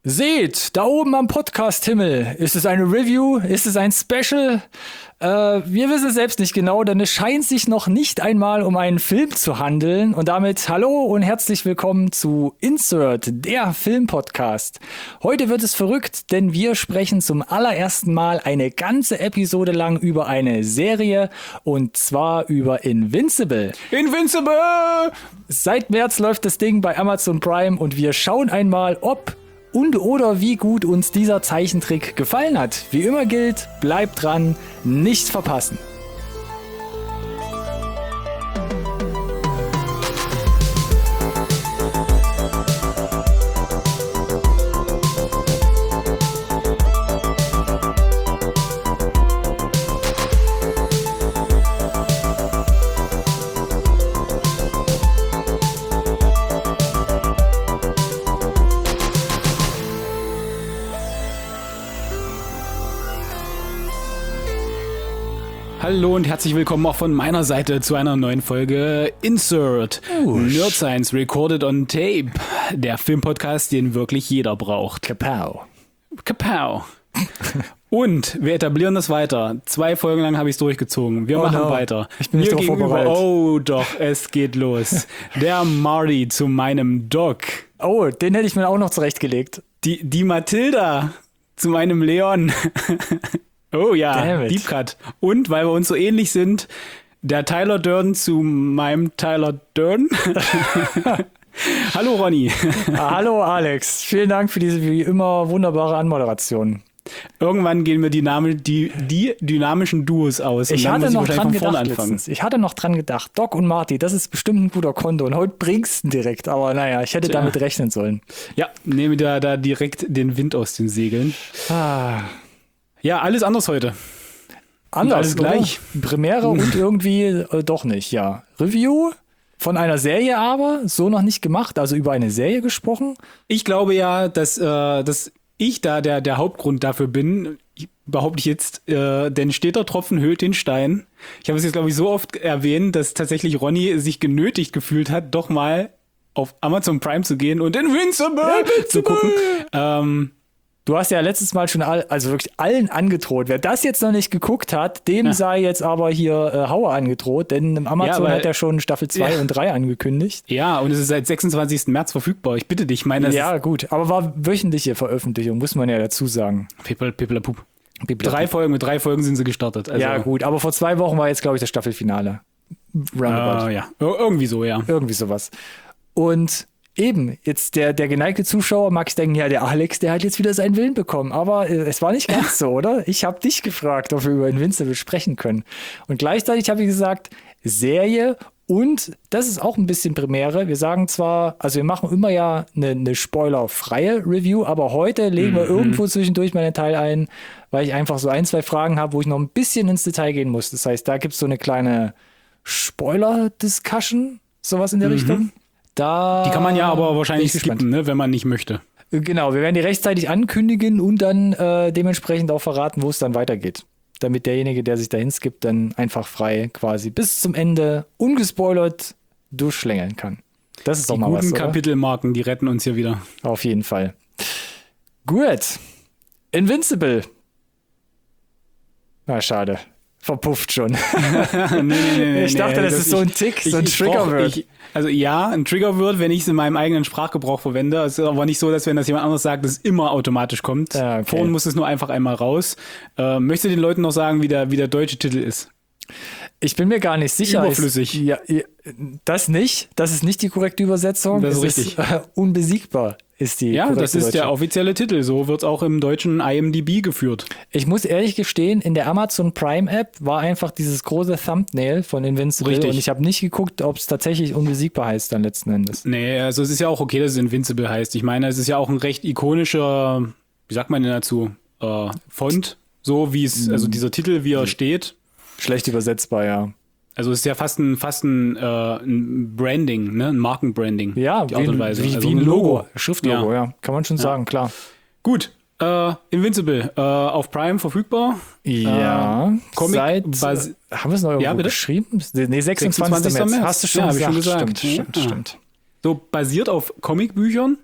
Seht, da oben am Podcast-Himmel, ist es eine Review, ist es ein Special? Wir wissen es selbst nicht genau, denn es scheint sich noch nicht einmal um einen Film zu handeln. Und damit hallo und herzlich willkommen zu Insert, der Filmpodcast. Heute wird es verrückt, denn wir sprechen zum allerersten Mal eine ganze Episode lang über eine Serie und zwar über Invincible. Invincible! Seit März läuft das Ding bei Amazon Prime und wir schauen einmal, ob und oder wie gut uns dieser Zeichentrick gefallen hat. Wie immer gilt, bleibt dran, nicht verpassen. Hallo und herzlich willkommen auch von meiner Seite zu einer neuen Folge Insert. Nerd Science Recorded on Tape. Der Filmpodcast, den wirklich jeder braucht. Kapow. Kapow. Und wir etablieren das weiter. 2 Folgen lang habe ich es durchgezogen. Wir machen weiter. Ich bin nicht Mir darauf gegenüber, vorbereitet. oh doch, es geht los. Der Marty zu meinem Doc. Oh, den hätte ich mir auch noch zurechtgelegt. Die Mathilda zu meinem Leon. Oh ja, Damn it. Deep Cut. Und weil wir uns so ähnlich sind, der Tyler Durden zu meinem Tyler Durden. Hallo Ronny. Hallo Alex, vielen Dank für diese wie immer wunderbare Anmoderation. Irgendwann gehen mir die dynamischen Duos aus. Und Ich dann hatte muss noch wahrscheinlich dran von vorne gedacht anfangen. letztens. Ich hatte noch dran gedacht. Doc und Marty, das ist bestimmt ein guter Konto. Und heute bringst du ihn direkt. Aber naja, ich hätte damit rechnen sollen. Ja, nehme da direkt den Wind aus den Segeln. Ah, Ja, alles anders heute. anders, alles gleich. Oder? Premiere und irgendwie doch nicht, ja. Review von einer Serie aber, so noch nicht gemacht. Also über eine Serie gesprochen. Ich glaube ja, dass ich da der Hauptgrund dafür bin, behaupte ich jetzt, denn steter Tropfen höhlt den Stein. Ich habe es jetzt, glaube ich, so oft erwähnt, dass tatsächlich Ronny sich genötigt gefühlt hat, doch mal auf Amazon Prime zu gehen und Invincible zu gucken. Du hast ja letztes Mal schon also wirklich allen angedroht. Wer das jetzt noch nicht geguckt hat, dem sei jetzt aber hier Hauer angedroht, denn im Amazon hat er schon Staffel 2 und 3 angekündigt. Ja, und es ist seit 26. März verfügbar. Ich bitte dich, Ja, gut, aber war wöchentliche Veröffentlichung, muss man ja dazu sagen. Pipelapup. Mit 3 Folgen sind sie gestartet. Also, Ja, gut, aber vor 2 Wochen war jetzt, glaube ich, das Staffelfinale. Roundabout. ja, irgendwie so, ja. Irgendwie sowas. Und eben, jetzt der geneigte Zuschauer mag denken, ja, der Alex, der hat jetzt wieder seinen Willen bekommen. Aber es war nicht ganz so, oder? Ich habe dich gefragt, ob wir über Invincible sprechen können. Und gleichzeitig habe ich gesagt, Serie und das ist auch ein bisschen Premiere. Wir sagen zwar, also wir machen immer ja eine spoilerfreie Review, aber heute legen wir irgendwo zwischendurch mal einen Teil ein, weil ich einfach so 1, 2 Fragen habe, wo ich noch ein bisschen ins Detail gehen muss. Das heißt, da gibt es so eine kleine Spoiler-Discussion, sowas in der Richtung. Die kann man ja aber wahrscheinlich bin ich gespannt. skippen, ne, wenn man nicht möchte. Genau, wir werden die rechtzeitig ankündigen und dann dementsprechend auch verraten, wo es dann weitergeht. Damit derjenige, der sich dahin skippt, dann einfach frei quasi bis zum Ende ungespoilert durchschlängeln kann. Das ist doch Die mal was, guten oder? Kapitelmarken, die retten uns hier wieder. Auf jeden Fall. Gut. Invincible. Na, schade. Verpufft schon. Nee, Ich dachte, das ist so ein Tick, so ein Triggerword. Also ja, ein Triggerword, wenn ich es in meinem eigenen Sprachgebrauch verwende. Es ist aber nicht so, dass wenn das jemand anderes sagt, es immer automatisch kommt. Ja, okay. Vorhin muss es nur einfach einmal raus. Möchtest du den Leuten noch sagen, wie der deutsche Titel ist? Ich bin mir gar nicht sicher. Überflüssig. Ja, das nicht. Das ist nicht die korrekte Übersetzung. Das ist Es richtig. Unbesiegbar ist die Ja, korrekte das ist der Deutsche. offizielle Titel. So wird es auch im deutschen IMDb geführt. Ich muss ehrlich gestehen, in der Amazon Prime App war einfach dieses große Thumbnail von Invincible Richtig. und ich habe nicht geguckt, ob es tatsächlich unbesiegbar heißt dann letzten Endes. Nee, also es ist ja auch okay, dass es Invincible heißt. Ich meine, es ist ja auch ein recht ikonischer, wie sagt man denn dazu, Font, so wie es, also dieser Titel, wie er steht. Schlecht übersetzbar, ja. Also es ist ja fast ein Branding, ne? Ein Markenbranding. Ja, die Art und Weise. wie Also ein Logo. Schriftlogo, ja. Kann man schon sagen, klar. Gut, Invincible, auf Prime verfügbar. Ja, Comic haben wir es noch irgendwo bitte? geschrieben? Nee, 26. März. Hast du schon Ja, hab gesagt. ich schon gesagt. Stimmt. So basiert auf Comicbüchern.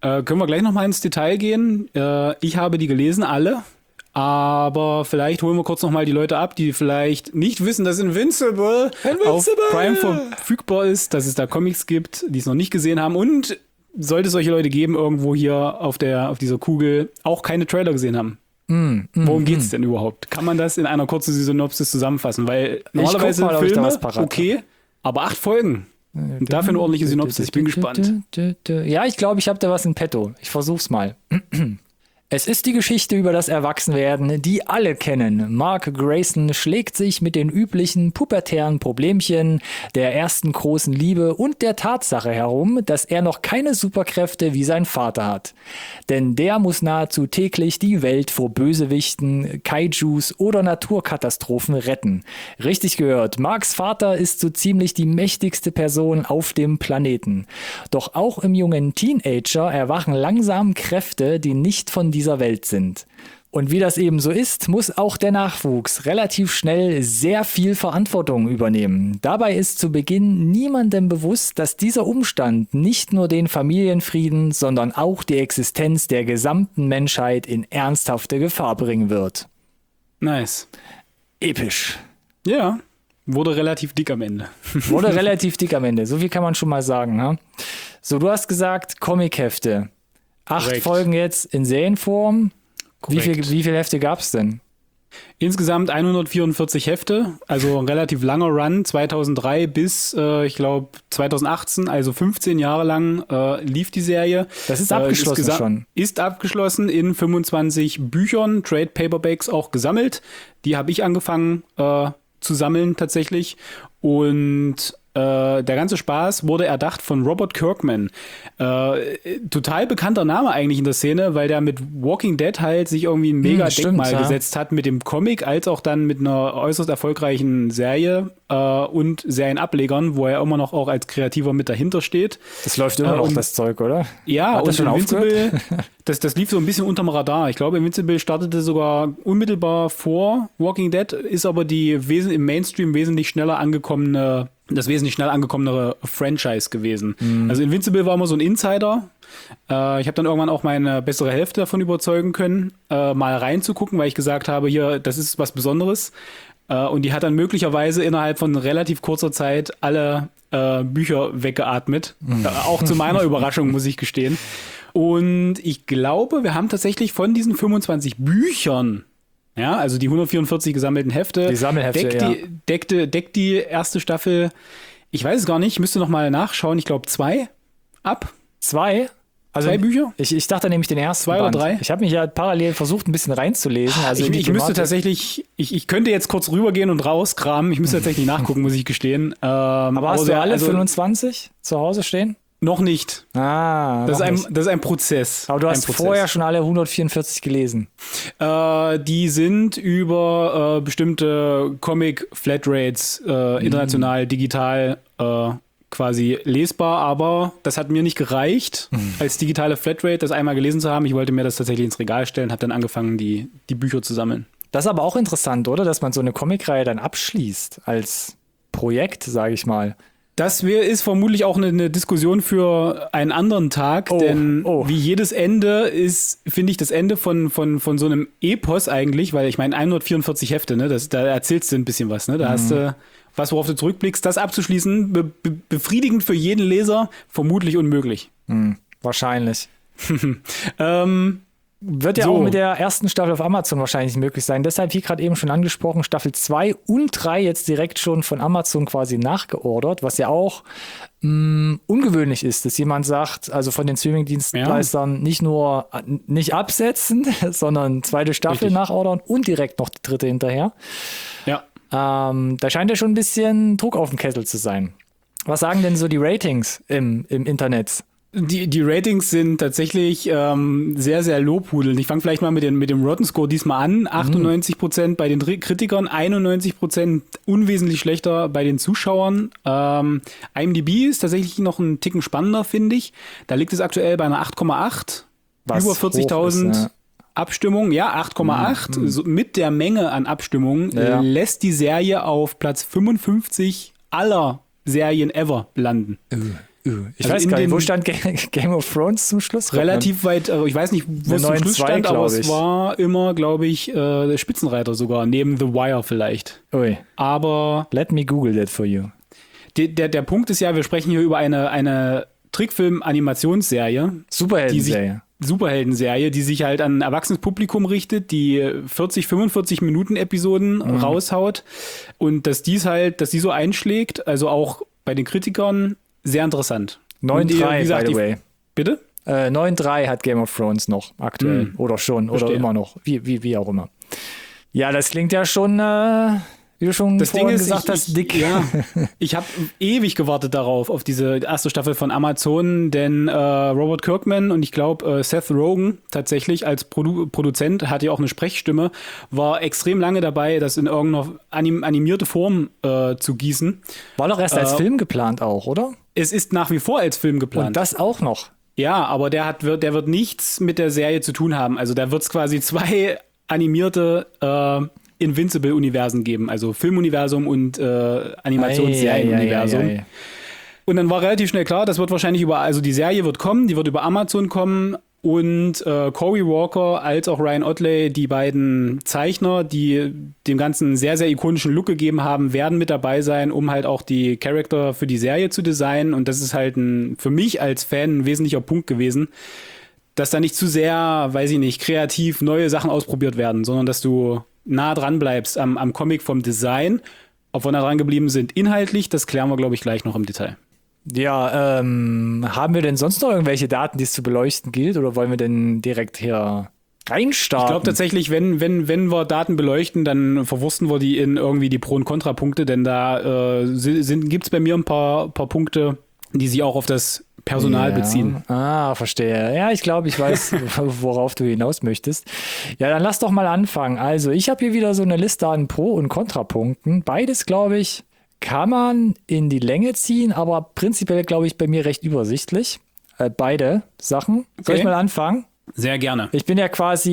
Können wir gleich nochmal ins Detail gehen. Ich habe die gelesen, alle. Aber vielleicht holen wir kurz nochmal die Leute ab, die vielleicht nicht wissen, dass Invincible auf Prime verfügbar ist, dass es da Comics gibt, die es noch nicht gesehen haben. Und sollte es solche Leute geben, irgendwo hier auf dieser Kugel auch keine Trailer gesehen haben. Worum geht's denn überhaupt? Kann man das in einer kurzen Synopsis zusammenfassen? Weil normalerweise mal, Filme, okay, aber 8 Folgen. Und dafür eine ordentliche Synopsis. Ich bin gespannt. Ja, ich glaube, ich habe da was in petto. Ich versuch's mal. Es ist die Geschichte über das Erwachsenwerden, die alle kennen. Mark Grayson schlägt sich mit den üblichen pubertären Problemchen, der ersten großen Liebe und der Tatsache herum, dass er noch keine Superkräfte wie sein Vater hat. Denn der muss nahezu täglich die Welt vor Bösewichten, Kaijus oder Naturkatastrophen retten. Richtig gehört, Marks Vater ist so ziemlich die mächtigste Person auf dem Planeten. Doch auch im jungen Teenager erwachen langsam Kräfte, die nicht von dieser Welt sind. Und wie das eben so ist, muss auch der Nachwuchs relativ schnell sehr viel Verantwortung übernehmen. Dabei ist zu Beginn niemandem bewusst, dass dieser Umstand nicht nur den Familienfrieden, sondern auch die Existenz der gesamten Menschheit in ernsthafte Gefahr bringen wird. Nice. Episch. Ja, wurde relativ dick am Ende. Wurde relativ dick am Ende, so viel kann man schon mal sagen. Ha? So, du hast gesagt, Comichefte. 8 Korrekt. Folgen jetzt in Serienform. Wie Korrekt. viele Hefte gab es denn? Insgesamt 144 Hefte, also ein relativ langer Run, 2003 bis, ich glaube, 2018, also 15 Jahre lang lief die Serie. Das ist abgeschlossen schon. Ist abgeschlossen in 25 Büchern, Trade Paperbacks auch gesammelt. Die habe ich angefangen zu sammeln tatsächlich. Und der ganze Spaß wurde erdacht von Robert Kirkman. Total bekannter Name eigentlich in der Szene, weil der mit Walking Dead halt sich irgendwie ein mega Denkmal gesetzt hat mit dem Comic, als auch dann mit einer äußerst erfolgreichen Serie und Serienablegern, wo er immer noch auch als Kreativer mit dahinter steht. Das läuft immer noch, das Zeug, oder? Ja, hat das und schon Invincible, das lief so ein bisschen unterm Radar. Ich glaube, Invincible startete sogar unmittelbar vor Walking Dead, ist aber im Mainstream wesentlich schneller angekommene Franchise gewesen. Also Invincible war immer so ein Insider. Ich habe dann irgendwann auch meine bessere Hälfte davon überzeugen können, mal reinzugucken, weil ich gesagt habe, hier, das ist was Besonderes. Und die hat dann möglicherweise innerhalb von relativ kurzer Zeit alle Bücher weggeatmet. Auch zu meiner Überraschung, muss ich gestehen. Und ich glaube, wir haben tatsächlich von diesen 25 Büchern, ja, also die 144 gesammelten Hefte, die Sammelhefte, deckt die erste Staffel, ich weiß es gar nicht, ich müsste noch mal nachschauen, ich glaube 2 ab. 2? Also 2 Bücher? Ich dachte nämlich den ersten 2 oder 3. Ich habe mich ja parallel versucht, ein bisschen reinzulesen. Also ich müsste tatsächlich, ich könnte jetzt kurz rübergehen und rauskramen, ich müsste tatsächlich nachgucken, muss ich gestehen. Aber hast du alle 25 zu Hause stehen? Noch nicht. Das ist ein Prozess. Aber du hast vorher schon alle 144 gelesen. Die sind über bestimmte Comic-Flatrates international, digital quasi lesbar, aber das hat mir nicht gereicht, als digitale Flatrate das einmal gelesen zu haben. Ich wollte mir das tatsächlich ins Regal stellen, habe dann angefangen, die Bücher zu sammeln. Das ist aber auch interessant, oder? Dass man so eine Comicreihe dann abschließt als Projekt, sage ich mal. Das ist vermutlich auch eine Diskussion für einen anderen Tag, denn wie jedes Ende ist, finde ich, das Ende von so einem Epos eigentlich, weil ich meine 144 Hefte, ne, da erzählst du ein bisschen was, ne, da hast du was, worauf du zurückblickst, das abzuschließen, befriedigend für jeden Leser, vermutlich unmöglich. Wahrscheinlich. Wird ja auch mit der ersten Staffel auf Amazon wahrscheinlich möglich sein. Deshalb, wie gerade eben schon angesprochen, Staffel 2 und 3 jetzt direkt schon von Amazon quasi nachgeordert, was ja auch ungewöhnlich ist, dass jemand sagt, also von den Streaming-Dienstleistern nicht absetzen, sondern zweite Staffel nachordern und direkt noch die dritte hinterher. Ja. Da scheint ja schon ein bisschen Druck auf dem Kessel zu sein. Was sagen denn so die Ratings im Internet? Die Ratings sind tatsächlich sehr, sehr lobhudelnd. Ich fange vielleicht mal mit dem Rotten Score diesmal an. 98% bei den Kritikern, 91% unwesentlich schlechter bei den Zuschauern. IMDb ist tatsächlich noch einen Ticken spannender, finde ich. Da liegt es aktuell bei einer 8,8. Über 40.000 Abstimmungen. Ja, 8,8. So, mit der Menge an Abstimmungen lässt die Serie auf Platz 55 aller Serien ever landen. Ich weiß gar nicht, wo stand Game of Thrones zum Schluss? Relativ weit, ich weiß nicht, wo es zum Schluss stand, aber es war immer, glaube ich, der Spitzenreiter sogar, neben The Wire vielleicht. Ui. Aber let me Google that for you. Der Punkt ist ja, wir sprechen hier über eine Trickfilm-Animationsserie. Superheldenserie, die sich halt an ein erwachsenes Publikum richtet, die 40, 45 Minuten Episoden raushaut und dass die so einschlägt, also auch bei den Kritikern, sehr interessant. 9,3 by the way. Bitte? 9,3 hat Game of Thrones noch aktuell oder schon verstehe. Oder immer noch, wie auch immer. Ja, das klingt ja schon wie du schon vorhin gesagt hast, dick. Ja, ich habe ewig gewartet darauf, auf diese erste Staffel von Amazon, denn Robert Kirkman und ich glaube Seth Rogen tatsächlich als Produzent, hatte ja auch eine Sprechstimme, war extrem lange dabei, das in irgendeiner animierte Form zu gießen. War doch erst als Film geplant auch, oder? Es ist nach wie vor als Film geplant. Und das auch noch? Ja, aber der wird nichts mit der Serie zu tun haben. Also da wird es quasi 2 animierte Invincible-Universen geben, also Filmuniversum und Animationsserien-Universum. Und dann war relativ schnell klar, das wird wahrscheinlich also die Serie wird kommen, die wird über Amazon kommen und Cory Walker als auch Ryan Ottley, die beiden Zeichner, die dem Ganzen sehr, sehr ikonischen Look gegeben haben, werden mit dabei sein, um halt auch die Charakter für die Serie zu designen und das ist halt für mich als Fan ein wesentlicher Punkt gewesen, dass da nicht zu sehr, weiß ich nicht, kreativ neue Sachen ausprobiert werden, sondern dass du nah dran bleibst am Comic vom Design. Ob wir nah dran geblieben sind inhaltlich, das klären wir, glaube ich, gleich noch im Detail. Ja, haben wir denn sonst noch irgendwelche Daten, die es zu beleuchten gilt? Oder wollen wir denn direkt hier reinstarten? Ich glaube tatsächlich, wenn wir Daten beleuchten, dann verwursten wir die in irgendwie die Pro- und Kontrapunkte, denn da gibt es bei mir ein paar Punkte, die sich auch auf das Personal beziehen. Verstehe. Ja, ich glaube, ich weiß, worauf du hinaus möchtest. Ja, dann lass doch mal anfangen. Also, ich habe hier wieder so eine Liste an Pro- und Kontrapunkten. Beides, glaube ich, kann man in die Länge ziehen, aber prinzipiell, glaube ich, bei mir recht übersichtlich. Beide Sachen. Soll ich mal anfangen? Sehr gerne. Ich bin ja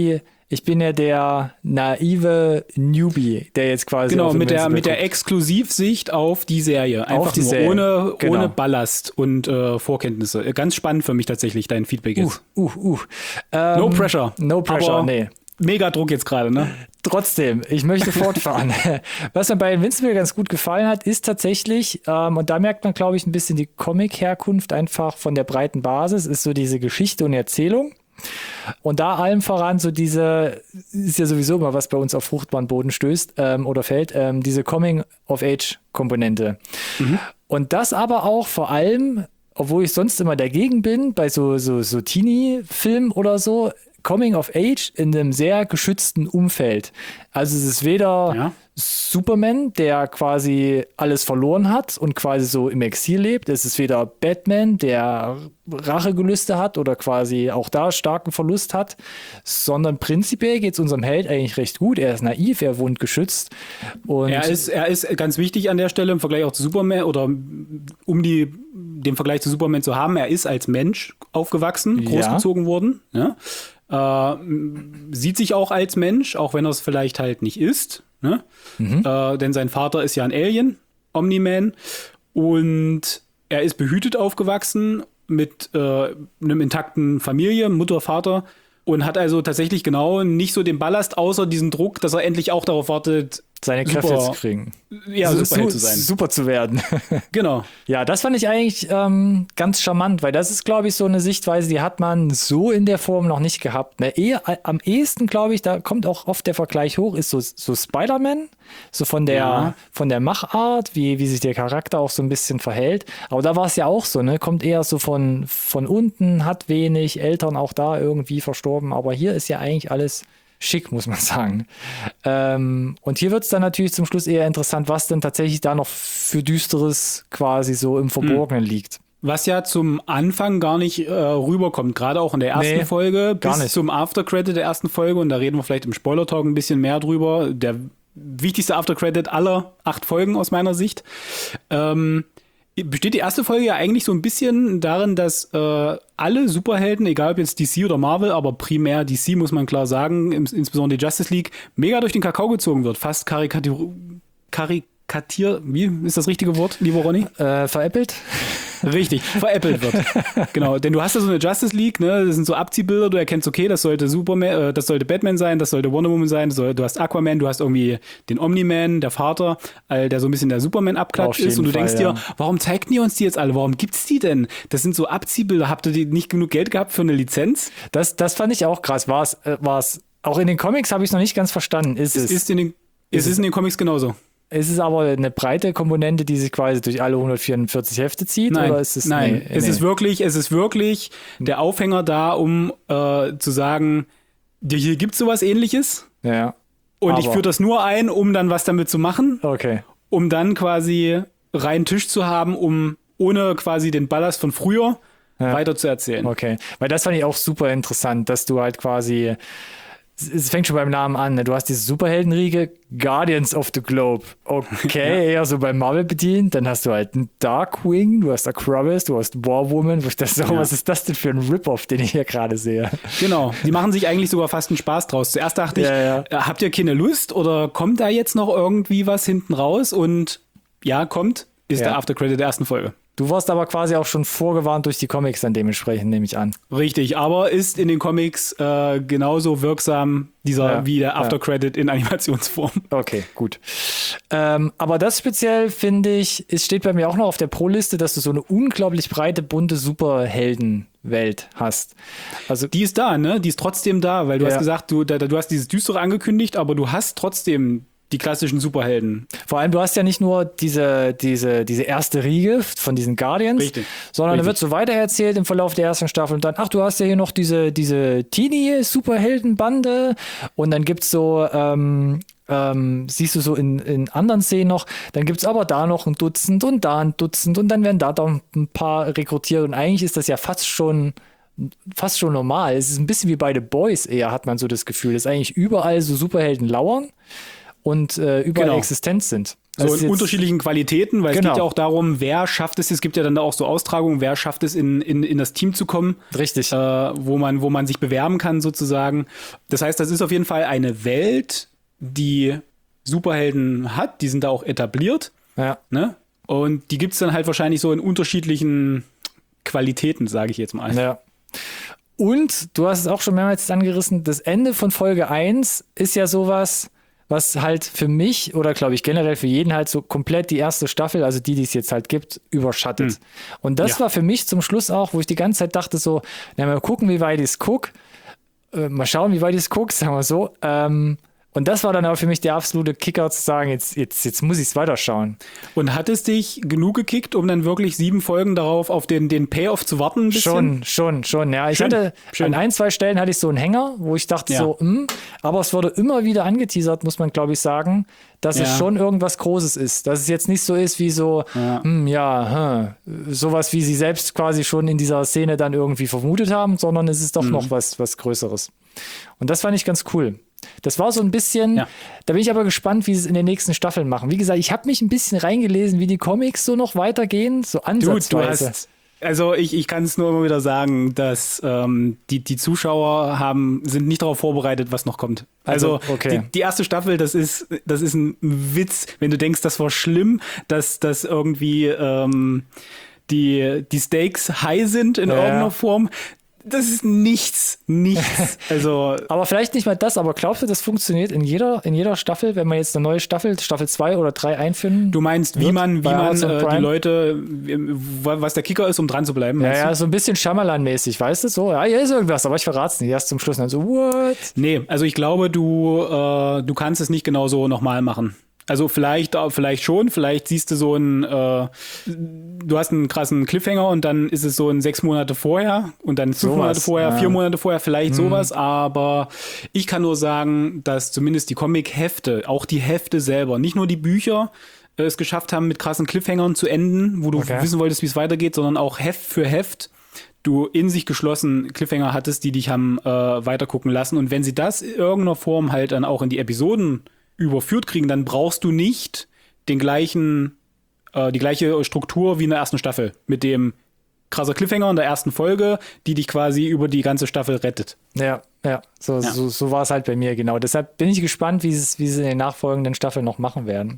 der naive Newbie, der jetzt quasi mit der Exklusivsicht auf die Serie. Einfach die Serie. Ohne Ballast und Vorkenntnisse. Ganz spannend für mich tatsächlich, dein Feedback ist. No pressure. No pressure, aber nee. Mega Druck jetzt gerade, ne? Trotzdem, ich möchte fortfahren. Was mir bei Invincible ganz gut gefallen hat, ist tatsächlich, und da merkt man, glaube ich, ein bisschen die Comic-Herkunft einfach von der breiten Basis, ist so diese Geschichte und Erzählung. Und da allem voran so ist ja sowieso immer, was bei uns auf fruchtbaren Boden stößt oder fällt, diese Coming-of-Age-Komponente. Und das aber auch vor allem, obwohl ich sonst immer dagegen bin, bei so Teenie-Filmen oder so, Coming of Age in einem sehr geschützten Umfeld. Also es ist weder Superman, der quasi alles verloren hat und quasi so im Exil lebt. Es ist weder Batman, der Rachegelüste hat oder quasi auch da starken Verlust hat, sondern prinzipiell geht es unserem Held eigentlich recht gut. Er ist naiv, er wohnt geschützt. Und er ist ganz wichtig an der Stelle im Vergleich auch zu Superman oder um den Vergleich zu Superman zu haben. Er ist als Mensch aufgewachsen, großgezogen worden. Ja? Sieht sich auch als Mensch, auch wenn er es vielleicht halt nicht ist. Ne? Denn sein Vater ist ja ein Alien, Omni-Man. Und er ist behütet aufgewachsen mit einem intakten Familie, Mutter, Vater. Und hat also tatsächlich genau nicht so den Ballast, außer diesen Druck, dass er endlich auch darauf wartet, seine Kräfte zu kriegen. Ja, Superheld zu sein. Super zu werden. Genau. Ja, das fand ich eigentlich ganz charmant, weil das ist, glaube ich, so eine Sichtweise, die hat man so in der Form noch nicht gehabt. Ne? Am ehesten, glaube ich, da kommt auch oft der Vergleich hoch, ist so Spider-Man, so von der Machart, wie sich der Charakter auch so ein bisschen verhält. Aber da war es ja auch so, ne? Kommt eher so von unten, hat wenig, Eltern auch da irgendwie verstorben. Aber hier ist ja eigentlich alles schick, muss man sagen. Und hier wird es dann natürlich zum Schluss eher interessant, was denn tatsächlich da noch für Düsteres quasi so im Verborgenen liegt. Was ja zum Anfang gar nicht rüberkommt, gerade auch in der ersten Folge, bis zum Aftercredit der ersten Folge, und da reden wir vielleicht im Spoiler-Talk ein bisschen mehr drüber. Der wichtigste Aftercredit aller 8 Folgen aus meiner Sicht. Besteht die erste Folge ja eigentlich so ein bisschen darin, dass alle Superhelden, egal ob jetzt DC oder Marvel, aber primär DC, muss man klar sagen, insbesondere die Justice League, mega durch den Kakao gezogen wird. Fast wie ist das richtige Wort, lieber Ronny? Veräppelt? Richtig, veräppelt wird. Genau, denn du hast ja so eine Justice League, ne? Das sind so Abziehbilder, du erkennst, okay, das sollte Superman, das sollte Batman sein, das sollte Wonder Woman sein, du hast Aquaman, du hast irgendwie den Omni-Man, der Vater, der so ein bisschen der Superman-Abklatsch ist und du denkst dir, warum zeigten die uns die jetzt alle? Warum gibt's die denn? Das sind so Abziehbilder. Habt ihr nicht genug Geld gehabt für eine Lizenz? Das fand ich auch krass. War es auch in den Comics, habe ich es noch nicht ganz verstanden. Es ist in den Comics genauso. Ist es aber eine breite Komponente, die sich quasi durch alle 144 Hefte zieht? Nein, oder ist es, nein. Es ist wirklich der Aufhänger da, um zu sagen, hier gibt's sowas Ähnliches. Ja. Und ich führe das nur ein, um dann was damit zu machen. Okay. Um dann quasi reinen Tisch zu haben, um ohne quasi den Ballast von früher weiter zu erzählen. Okay. Weil das fand ich auch super interessant, dass du halt quasi, es fängt schon beim Namen an, ne? Du hast diese Superheldenriege, Guardians of the Globe. Okay, eher so beim Marvel bedient. Dann hast du halt einen Darkwing, du hast Acrobus, du hast War Woman. Wo ich dachte, was ist das denn für ein Rip-Off, den ich hier gerade sehe? Genau, die machen sich eigentlich sogar fast einen Spaß draus. Zuerst dachte ich, habt ihr keine Lust oder kommt da jetzt noch irgendwie was hinten raus? Und ja, ist der Aftercredit der ersten Folge. Du warst aber quasi auch schon vorgewarnt durch die Comics dann dementsprechend, nehme ich an. Richtig, aber ist in den Comics genauso wirksam wie der Aftercredit in Animationsform. Okay, gut. Aber das speziell, finde ich, es steht bei mir auch noch auf der Pro-Liste, dass du so eine unglaublich breite, bunte Superheldenwelt hast. Also die ist da, ne? Die ist trotzdem da, weil du hast gesagt, du hast dieses Düstere angekündigt, aber du hast trotzdem die klassischen Superhelden. Vor allem, du hast ja nicht nur diese erste Riege von diesen Guardians, sondern da wird so weiter erzählt im Verlauf der ersten Staffel und dann, du hast ja hier noch diese Teenie-Superheldenbande und dann gibt's so, siehst du so in anderen Szenen noch, dann gibt's aber da noch ein Dutzend und da ein Dutzend und dann werden da doch ein paar rekrutiert und eigentlich ist das ja fast schon normal. Es ist ein bisschen wie bei The Boys eher, hat man so das Gefühl, dass eigentlich überall so Superhelden lauern und überall existent sind. So in unterschiedlichen Qualitäten, weil es geht ja auch darum, wer schafft es gibt ja dann auch so Austragungen, wer schafft es in das Team zu kommen. Richtig. Wo man sich bewerben kann sozusagen. Das heißt, das ist auf jeden Fall eine Welt, die Superhelden hat, die sind da auch etabliert. Ja. Ne? Und die gibt's dann halt wahrscheinlich so in unterschiedlichen Qualitäten, sage ich jetzt mal. Ja. Und du hast es auch schon mehrmals angerissen, das Ende von Folge 1 ist ja sowas, was halt für mich oder glaube ich generell für jeden halt so komplett die erste Staffel, also die es jetzt halt gibt, überschattet. Und das war für mich zum Schluss auch, wo ich die ganze Zeit dachte so, mal gucken, wie weit ich es gucke. Mal schauen, wie weit ich es gucke, sagen wir so. Und das war dann auch für mich der absolute Kicker zu sagen, jetzt muss ich es weiterschauen. Und hat es dich genug gekickt, um dann wirklich 7 Folgen darauf auf den Payoff zu warten? Ein bisschen? Schon, ja. Ich hatte an 1-2 Stellen hatte ich so einen Hänger, wo ich dachte aber es wurde immer wieder angeteasert, muss man glaube ich sagen, dass es schon irgendwas Großes ist. Dass es jetzt nicht so ist wie so, sowas wie sie selbst quasi schon in dieser Szene dann irgendwie vermutet haben, sondern es ist doch noch was Größeres. Und das fand ich ganz cool. Das war so ein bisschen, da bin ich aber gespannt, wie sie es in den nächsten Staffeln machen. Wie gesagt, ich habe mich ein bisschen reingelesen, wie die Comics so noch weitergehen, so ansatzweise. Also ich kann es nur immer wieder sagen, dass die Zuschauer sind nicht darauf vorbereitet, was noch kommt. Also die erste Staffel, das ist ein Witz, wenn du denkst, das war schlimm, dass irgendwie die Stakes high sind in irgendeiner Form. Das ist nichts. Also, aber vielleicht nicht mal das, aber glaubst du, das funktioniert in jeder Staffel, wenn man jetzt eine neue Staffel 2 oder 3 einführen? Du meinst, wie man die Leute, was der Kicker ist, um dran zu bleiben? Ja, so ein bisschen Shyamalan-mäßig, weißt du? So, ja, hier ist irgendwas, aber ich verrate es nicht. Erst zum Schluss dann so, what? Nee, also ich glaube, du kannst es nicht genauso nochmal machen. Also vielleicht schon, vielleicht siehst du so du hast einen krassen Cliffhanger und dann ist es so 6 Monate vorher und dann 5 Monate vorher, 4 Monate vorher, vielleicht sowas, aber ich kann nur sagen, dass zumindest die Comic-Hefte, auch die Hefte selber, nicht nur die Bücher es geschafft haben, mit krassen Cliffhangern zu enden, wo du wissen wolltest, wie es weitergeht, sondern auch Heft für Heft du in sich geschlossen Cliffhanger hattest, die dich haben weitergucken lassen und wenn sie das in irgendeiner Form halt dann auch in die Episoden überführt kriegen, dann brauchst du nicht die gleiche Struktur wie in der ersten Staffel mit dem krasser Cliffhanger in der ersten Folge, die dich quasi über die ganze Staffel rettet. Ja, so war es halt bei mir, genau. Deshalb bin ich gespannt, wie sie es in den nachfolgenden Staffeln noch machen werden.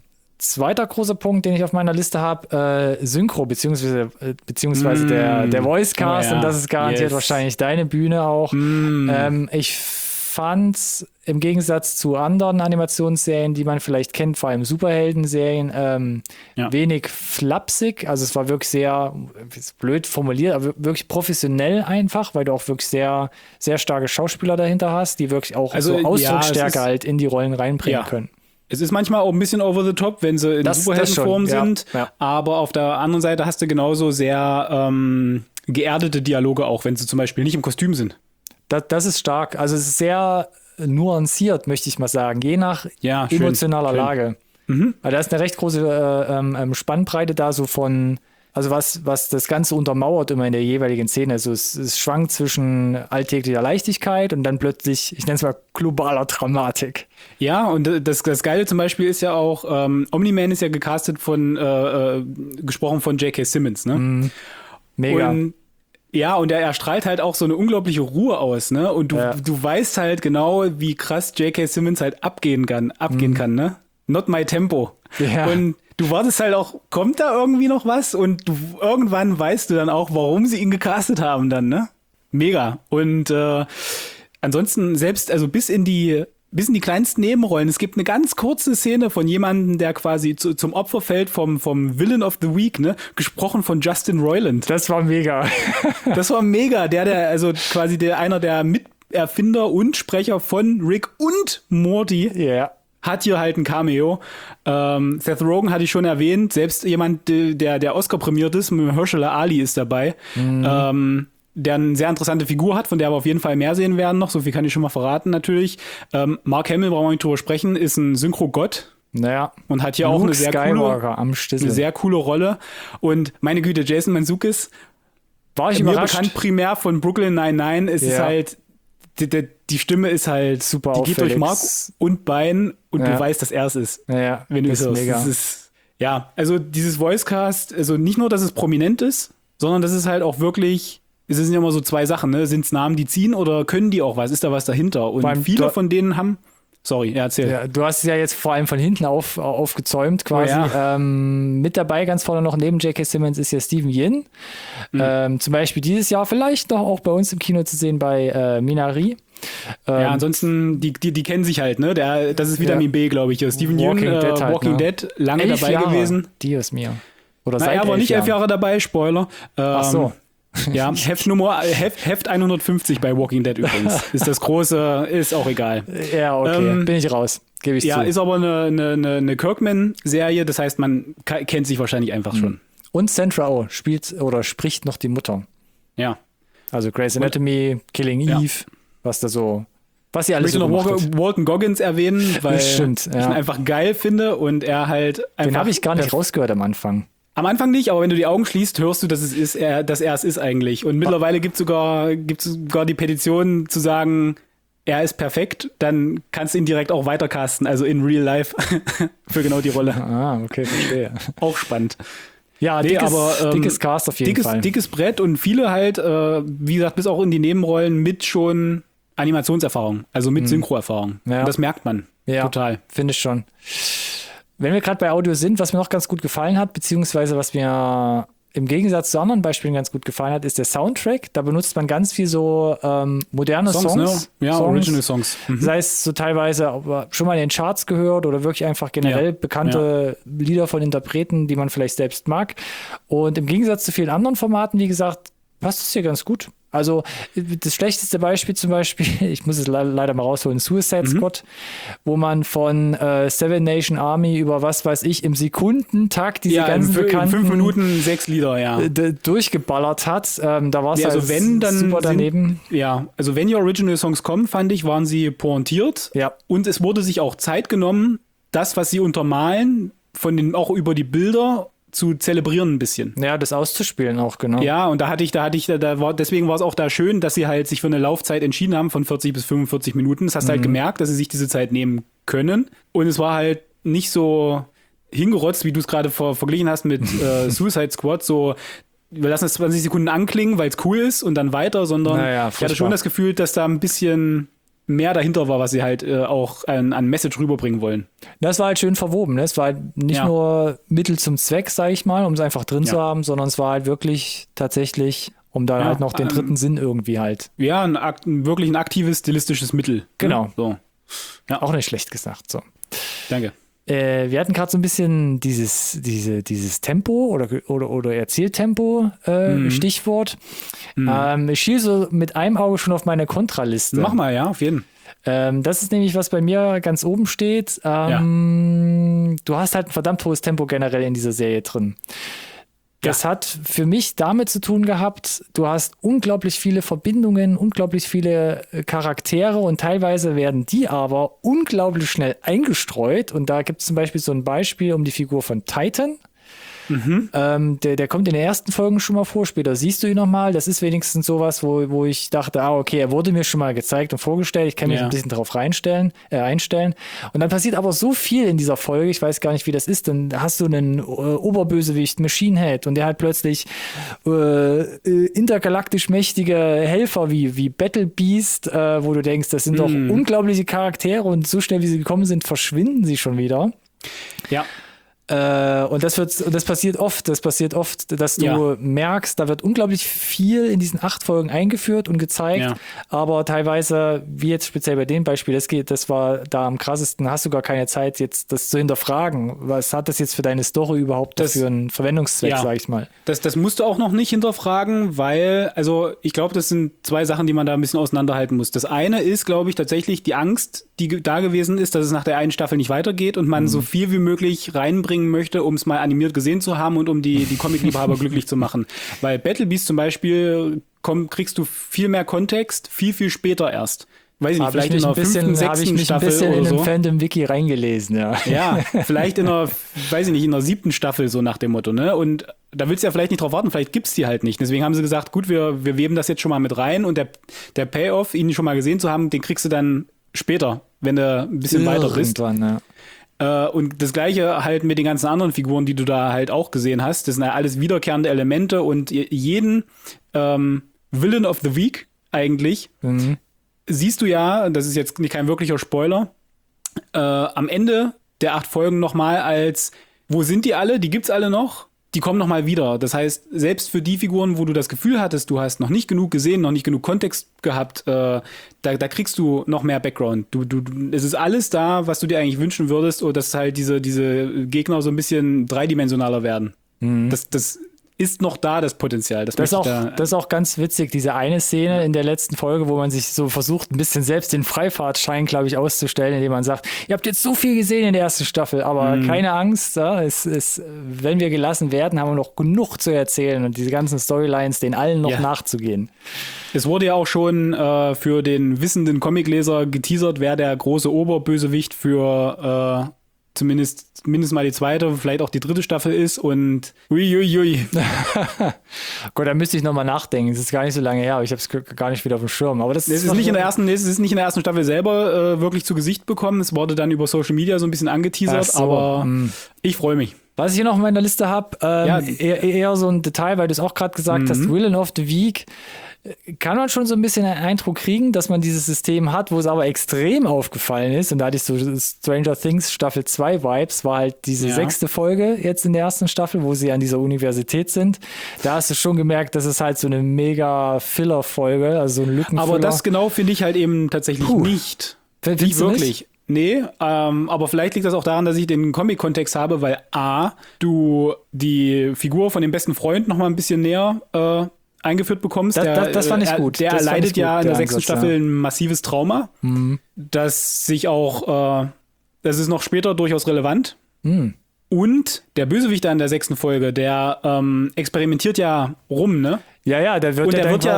zweiter großer Punkt, den ich auf meiner Liste habe, Synchro, beziehungsweise der Voicecast, Oh ja. und das ist garantiert Yes. wahrscheinlich deine Bühne auch. Ich fand im Gegensatz zu anderen Animationsserien, die man vielleicht kennt, vor allem Superhelden-Serien, wenig flapsig. Also es war wirklich sehr, ist blöd formuliert, aber wirklich professionell einfach, weil du auch wirklich sehr, sehr starke Schauspieler dahinter hast, die wirklich auch Also, so Ausdrucksstärke ja, halt in die Rollen reinbringen können. Es ist manchmal auch ein bisschen over the top, wenn sie in Superheldenform sind, ja. aber auf der anderen Seite hast du genauso sehr geerdete Dialoge auch, wenn sie zum Beispiel nicht im Kostüm sind. Das ist stark. Also es ist sehr nuanciert, möchte ich mal sagen, je nach emotionaler Lage. Also da ist eine recht große Spannbreite da, so von, also was das Ganze untermauert immer in der jeweiligen Szene. Also es schwankt zwischen alltäglicher Leichtigkeit und dann plötzlich, ich nenne es mal, globaler Dramatik. Ja, und das Geile zum Beispiel ist ja auch, Omni-Man ist ja gecastet gesprochen von J.K. Simmons, ne? Mega. Und ja, und er strahlt halt auch so eine unglaubliche Ruhe aus, ne? Und du weißt halt genau, wie krass J.K. Simmons halt abgehen kann, ne? Not my tempo. Ja. Und du wartest halt auch, kommt da irgendwie noch was? Und irgendwann weißt du dann auch, warum sie ihn gecastet haben dann, ne? Mega. Und ansonsten selbst, also bis in die kleinsten Nebenrollen. Es gibt eine ganz kurze Szene von jemandem, der quasi zum Opfer fällt vom Villain of the Week, ne? Gesprochen von Justin Roiland. Das war mega. Das war mega. Also quasi einer der Miterfinder und Sprecher von Rick und Morty. Ja. Hat hier halt ein Cameo. Seth Rogen hatte ich schon erwähnt. Selbst jemand, der Oscar prämiert ist, Mahershala Ali ist dabei. Der eine sehr interessante Figur hat, von der wir auf jeden Fall mehr sehen werden noch. So viel kann ich schon mal verraten natürlich. Mark Hamill, brauchen wir nicht drüber sprechen, ist ein Synchro-Gott. Naja. Und hat hier Luke auch eine sehr coole Rolle. Und meine Güte, Jason Mantzoukas, war ich mir überrascht. bekannt primär von Brooklyn Nine-Nine. Es ist halt, die Stimme ist halt super die auffällig. geht durch Mark und Bein und du weißt, dass er es ist. Ja, wenn du das es ist hörst. mega. Das ist, ja, also dieses Voicecast, also nicht nur, dass es prominent ist, sondern das ist halt auch wirklich, es sind ja immer so zwei Sachen, ne? Sind es Namen, die ziehen oder können die auch was? Ist da was dahinter? Und viele von denen haben, sorry, erzähl. Ja, du hast es ja jetzt vor allem von hinten aufgezäumt quasi. Oh ja. Mit dabei ganz vorne noch neben J.K. Simmons ist ja Steven Yeun. Zum Beispiel dieses Jahr vielleicht noch auch bei uns im Kino zu sehen bei Minari. Ja, ansonsten, die kennen sich halt, ne? Das ist Vitamin B, glaube ich. Steven Yeun, Walking Dead, lange 11 dabei Jahre. gewesen. Dios mir. Oder Na, seit er war nicht 11 Jahre dabei, Spoiler. Ach so. Ja, Heft 150 bei Walking Dead übrigens. Ist das große, ist auch egal. Ja, okay, bin ich raus. Gebe ich zu. Ja, ist aber eine Kirkman-Serie, das heißt, man kennt sich wahrscheinlich einfach schon. Und Sandra Oh spielt oder spricht noch die Mutter. Ja. Also Grey's Anatomy, Killing Eve, was sie alles ich möchte so noch Walton Goggins erwähnen, weil ich ihn einfach geil finde und er halt einfach... Den habe ich gar nicht rausgehört am Anfang. Am Anfang nicht, aber wenn du die Augen schließt, hörst du, dass er es ist eigentlich. Und mittlerweile gibt's sogar die Petition zu sagen, er ist perfekt, dann kannst du ihn direkt auch weitercasten, also in real life für genau die Rolle. Ah, okay, verstehe. Auch spannend. Ja, dickes Cast auf jeden Fall. Dickes Brett und viele halt, wie gesagt, bis auch in die Nebenrollen mit schon Animationserfahrung, also mit Synchroerfahrung. Ja. Und das merkt man total. Finde ich schon. Wenn wir gerade bei Audio sind, was mir noch ganz gut gefallen hat, beziehungsweise was mir im Gegensatz zu anderen Beispielen ganz gut gefallen hat, ist der Soundtrack. Da benutzt man ganz viel so moderne Songs. Ne? Ja, Original Songs. Sei es so teilweise schon mal in den Charts gehört oder wirklich einfach generell bekannte Lieder von Interpreten, die man vielleicht selbst mag. Und im Gegensatz zu vielen anderen Formaten, wie gesagt, passt es hier ganz gut. Also das schlechteste Beispiel zum Beispiel, ich muss es leider mal rausholen, Suicide Squad, wo man von Seven Nation Army über was weiß ich im Sekundentakt diese ganzen bekannten 5 Minuten 6 Lieder, durchgeballert hat. Da war es also wenn, dann super daneben. Also wenn die Original Songs kommen, fand ich, waren sie pointiert. Ja. Und es wurde sich auch Zeit genommen, das, was sie untermalen, auch über die Bilder zu zelebrieren ein bisschen. Ja, das auszuspielen auch, genau. Ja, und deswegen war es auch da schön, dass sie halt sich für eine Laufzeit entschieden haben von 40 bis 45 Minuten. Das hast du halt gemerkt, dass sie sich diese Zeit nehmen können. Und es war halt nicht so hingerotzt, wie du es gerade verglichen hast mit Suicide Squad, so wir lassen es 20 Sekunden anklingen, weil es cool ist und dann weiter, sondern ich hatte schon das Gefühl, dass da ein bisschen mehr dahinter war, was sie halt auch an Message rüberbringen wollen. Das war halt schön verwoben. Ne? Es war halt nicht nur Mittel zum Zweck, sage ich mal, um es einfach drin zu haben, sondern es war halt wirklich tatsächlich, um da halt noch den dritten Sinn irgendwie halt. Ja, wirklich ein aktives stilistisches Mittel. Genau. Ne? So. Ja. Auch nicht schlecht gesagt. So. Danke. Wir hatten gerade so ein bisschen dieses Tempo oder Erzähltempo Stichwort. Ich schiele so mit einem Auge schon auf meine Kontraliste. Mach mal, ja, auf jeden. Das ist nämlich, was bei mir ganz oben steht. Du hast halt ein verdammt hohes Tempo generell in dieser Serie drin. Das hat für mich damit zu tun gehabt, du hast unglaublich viele Verbindungen, unglaublich viele Charaktere und teilweise werden die aber unglaublich schnell eingestreut. Und da gibt es zum Beispiel so ein Beispiel um die Figur von Titan. Der kommt in den ersten Folgen schon mal vor, später siehst du ihn nochmal. Das ist wenigstens sowas, wo ich dachte, okay, er wurde mir schon mal gezeigt und vorgestellt, ich kann mich ein bisschen darauf einstellen. Und dann passiert aber so viel in dieser Folge, ich weiß gar nicht, wie das ist, dann hast du einen Oberbösewicht, Machine Head, und der hat plötzlich intergalaktisch mächtige Helfer wie Battle Beast, wo du denkst, das sind doch unglaubliche Charaktere und so schnell, wie sie gekommen sind, verschwinden sie schon wieder. Ja. Und das passiert oft, dass du merkst, da wird unglaublich viel in diesen 8 Folgen eingeführt und gezeigt, aber teilweise, wie jetzt speziell bei dem Beispiel, das war da am krassesten, hast du gar keine Zeit, jetzt das zu hinterfragen. Was hat das jetzt für deine Story überhaupt für einen Verwendungszweck, sag ich mal? Das musst du auch noch nicht hinterfragen, weil, also ich glaube, das sind 2 Sachen, die man da ein bisschen auseinanderhalten muss. Das eine ist, glaube ich, tatsächlich die Angst, die da gewesen ist, dass es nach der einen Staffel nicht weitergeht und man so viel wie möglich reinbringen möchte, um es mal animiert gesehen zu haben und um die Comic-Liebhaber glücklich zu machen. Weil Battle Beast zum Beispiel kriegst du viel mehr Kontext, viel, viel später erst. Weiß ich nicht, vielleicht in der 5., 6. Staffel oder so. in den Fandom-Wiki reingelesen, ja. Ja, vielleicht in der, weiß ich nicht, in der 7. Staffel, so nach dem Motto, ne? Und da willst du ja vielleicht nicht drauf warten, vielleicht gibt's die halt nicht. Deswegen haben sie gesagt, gut, wir weben das jetzt schon mal mit rein und der Payoff, ihn schon mal gesehen zu haben, den kriegst du dann später, wenn du ein bisschen weiter bist. Ja. Und das Gleiche halt mit den ganzen anderen Figuren, die du da halt auch gesehen hast. Das sind ja alles wiederkehrende Elemente und jeden Villain of the Week eigentlich siehst du ja, das ist jetzt kein wirklicher Spoiler, am Ende der 8 Folgen nochmal als, wo sind die alle? Die gibt's alle noch? Die kommen nochmal wieder. Das heißt, selbst für die Figuren, wo du das Gefühl hattest, du hast noch nicht genug gesehen, noch nicht genug Kontext gehabt, da kriegst du noch mehr Background. Es ist alles da, was du dir eigentlich wünschen würdest, oder dass halt diese Gegner so ein bisschen dreidimensionaler werden. Das ist noch da, das Potenzial. Das ist auch ganz witzig, diese eine Szene in der letzten Folge, wo man sich so versucht, ein bisschen selbst den Freifahrtschein, glaube ich, auszustellen, indem man sagt, ihr habt jetzt so viel gesehen in der ersten Staffel, aber keine Angst, wenn wir gelassen werden, haben wir noch genug zu erzählen und diese ganzen Storylines, denen allen noch nachzugehen. Es wurde ja auch schon für den wissenden Comicleser geteasert, wer der große Oberbösewicht für zumindest mal die 2., vielleicht auch die 3. Staffel ist und uiuiui. Gut, da müsste ich nochmal nachdenken. Es ist gar nicht so lange her, aber ich habe es gar nicht wieder auf dem Schirm. Aber es ist nicht in der ersten Staffel selber wirklich zu Gesicht bekommen. Es wurde dann über Social Media so ein bisschen angeteasert, aber ich freue mich. Was ich hier noch auf meiner Liste habe, eher so ein Detail, weil du es auch gerade gesagt hast, Villain of the Week, kann man schon so ein bisschen einen Eindruck kriegen, dass man dieses System hat, wo es aber extrem aufgefallen ist. Und da hatte ich so Stranger Things Staffel 2 Vibes, war halt diese 6. Folge jetzt in der ersten Staffel, wo sie an dieser Universität sind. Da hast du schon gemerkt, das ist halt so eine mega Filler-Folge, also so ein Lückenfüller. Aber das genau finde ich halt eben tatsächlich nicht. Nicht wirklich. Nicht? Nee, aber vielleicht liegt das auch daran, dass ich den Comic-Kontext habe, weil du die Figur von dem besten Freund noch mal ein bisschen näher eingeführt bekommst. Das fand ich gut. Der erleidet ja in der 6. Staffel ein massives Trauma, das sich auch, das ist noch später durchaus relevant. Und der Bösewicht da in der 6. Folge, der experimentiert ja rum, ne? Ja, der wird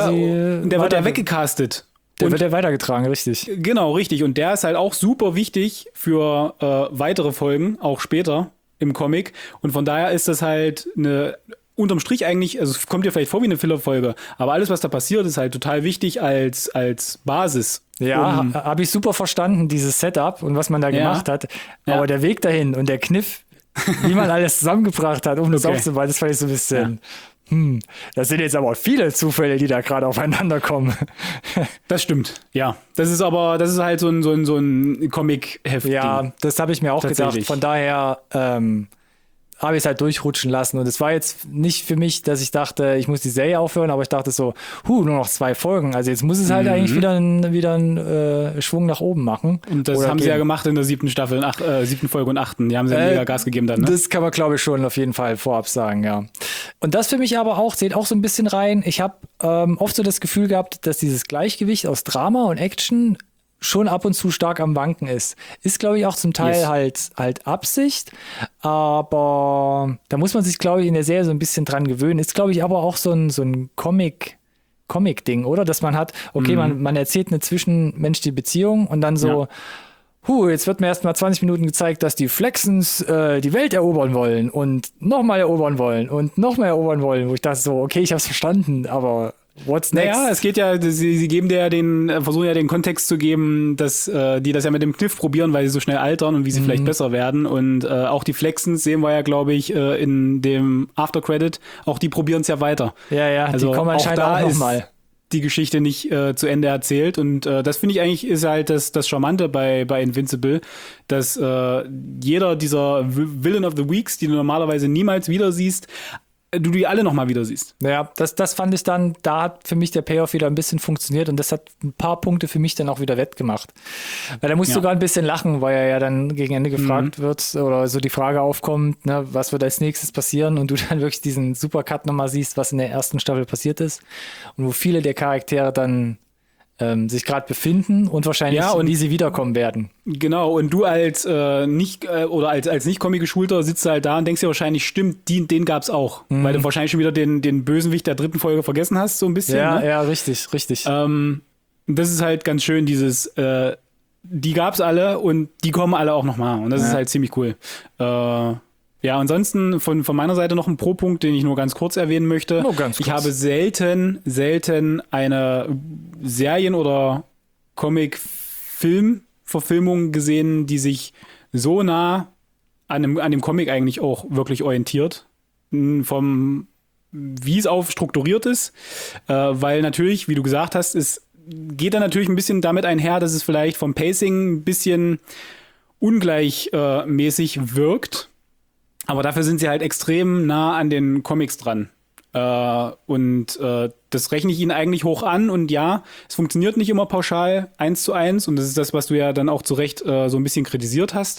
ja weggecastet. Der wird ja weitergetragen, richtig. Genau, richtig. Und der ist halt auch super wichtig für weitere Folgen, auch später im Comic. Und von daher ist das halt unterm Strich eigentlich, also es kommt dir vielleicht vor wie eine Filler-Folge, aber alles, was da passiert, ist halt total wichtig als Basis. Ja, habe ich super verstanden, dieses Setup und was man da gemacht hat. Aber der Weg dahin und der Kniff, wie man alles zusammengebracht hat, um das aufzubauen, das fand ich so ein bisschen Das sind jetzt aber viele Zufälle, die da gerade aufeinander kommen. Das stimmt, ja. Das ist halt so ein Comic-Heft. Ja, das habe ich mir auch gedacht. Von daher habe ich es halt durchrutschen lassen. Und es war jetzt nicht für mich, dass ich dachte, ich muss die Serie aufhören, aber ich dachte so, nur noch 2 Folgen. Also jetzt muss es halt eigentlich wieder einen Schwung nach oben machen. Und das haben sie ja gemacht in der 7. Staffel, 7. Folge und 8. Die haben sie ja mega Gas gegeben dann, ne? Das kann man, glaube ich, schon auf jeden Fall vorab sagen, ja. Und das für mich aber auch, zählt auch so ein bisschen rein. Ich habe oft so das Gefühl gehabt, dass dieses Gleichgewicht aus Drama und Action schon ab und zu stark am Wanken ist. Ist, glaube ich, auch zum Teil halt Absicht, aber da muss man sich, glaube ich, in der Serie so ein bisschen dran gewöhnen. Ist, glaube ich, aber auch so ein Comic-Ding, oder? Dass man hat, okay, man erzählt eine zwischenmenschliche Beziehung und dann so, jetzt wird mir erst mal 20 Minuten gezeigt, dass die Flexens die Welt erobern wollen und nochmal erobern wollen und nochmal erobern wollen, wo ich dachte so, okay, ich hab's verstanden, aber what's next? Naja, es geht ja, sie geben dir ja versuchen ja den Kontext zu geben, dass die das ja mit dem Kniff probieren, weil sie so schnell altern und wie sie vielleicht besser werden. Und auch die Flexens sehen wir ja, glaube ich, in dem After-Credit, auch die probieren es ja weiter. Ja, also die kommen anscheinend auch nochmal. Die Geschichte nicht zu Ende erzählt. Und das finde ich eigentlich ist halt das Charmante bei Invincible, dass jeder dieser Villain of the Weeks, die du normalerweise niemals wieder siehst, du die alle nochmal wieder siehst. Ja, das fand ich dann, da hat für mich der Payoff wieder ein bisschen funktioniert und das hat ein paar Punkte für mich dann auch wieder wettgemacht. Weil da musst du sogar ein bisschen lachen, weil er ja dann gegen Ende gefragt wird oder so die Frage aufkommt, ne, was wird als nächstes passieren und du dann wirklich diesen Supercut nochmal siehst, was in der ersten Staffel passiert ist und wo viele der Charaktere dann sich gerade befinden und wahrscheinlich wie sie wiederkommen werden. Genau, und du als nicht Comic geschulter sitzt halt da und denkst dir wahrscheinlich, stimmt, den gab's auch. Weil du wahrscheinlich schon wieder den Bösenwicht der 3. Folge vergessen hast, so ein bisschen. Ja, ne? Ja, richtig. Das ist halt ganz schön, dieses die gab's alle und die kommen alle auch nochmal. Und das ist halt ziemlich cool. Ja, ansonsten von meiner Seite noch ein Pro-Punkt, den ich nur ganz kurz erwähnen möchte. Nur ganz kurz. Ich habe selten eine Serien- oder Comic-Film-Verfilmung gesehen, die sich so nah an dem Comic eigentlich auch wirklich orientiert. Wie es auch strukturiert ist. Weil natürlich, wie du gesagt hast, es geht dann natürlich ein bisschen damit einher, dass es vielleicht vom Pacing ein bisschen ungleichmäßig wirkt. Aber dafür sind sie halt extrem nah an den Comics dran. Und das rechne ich ihnen eigentlich hoch an. Und ja, es funktioniert nicht immer pauschal 1:1. Und das ist das, was du ja dann auch zu Recht so ein bisschen kritisiert hast.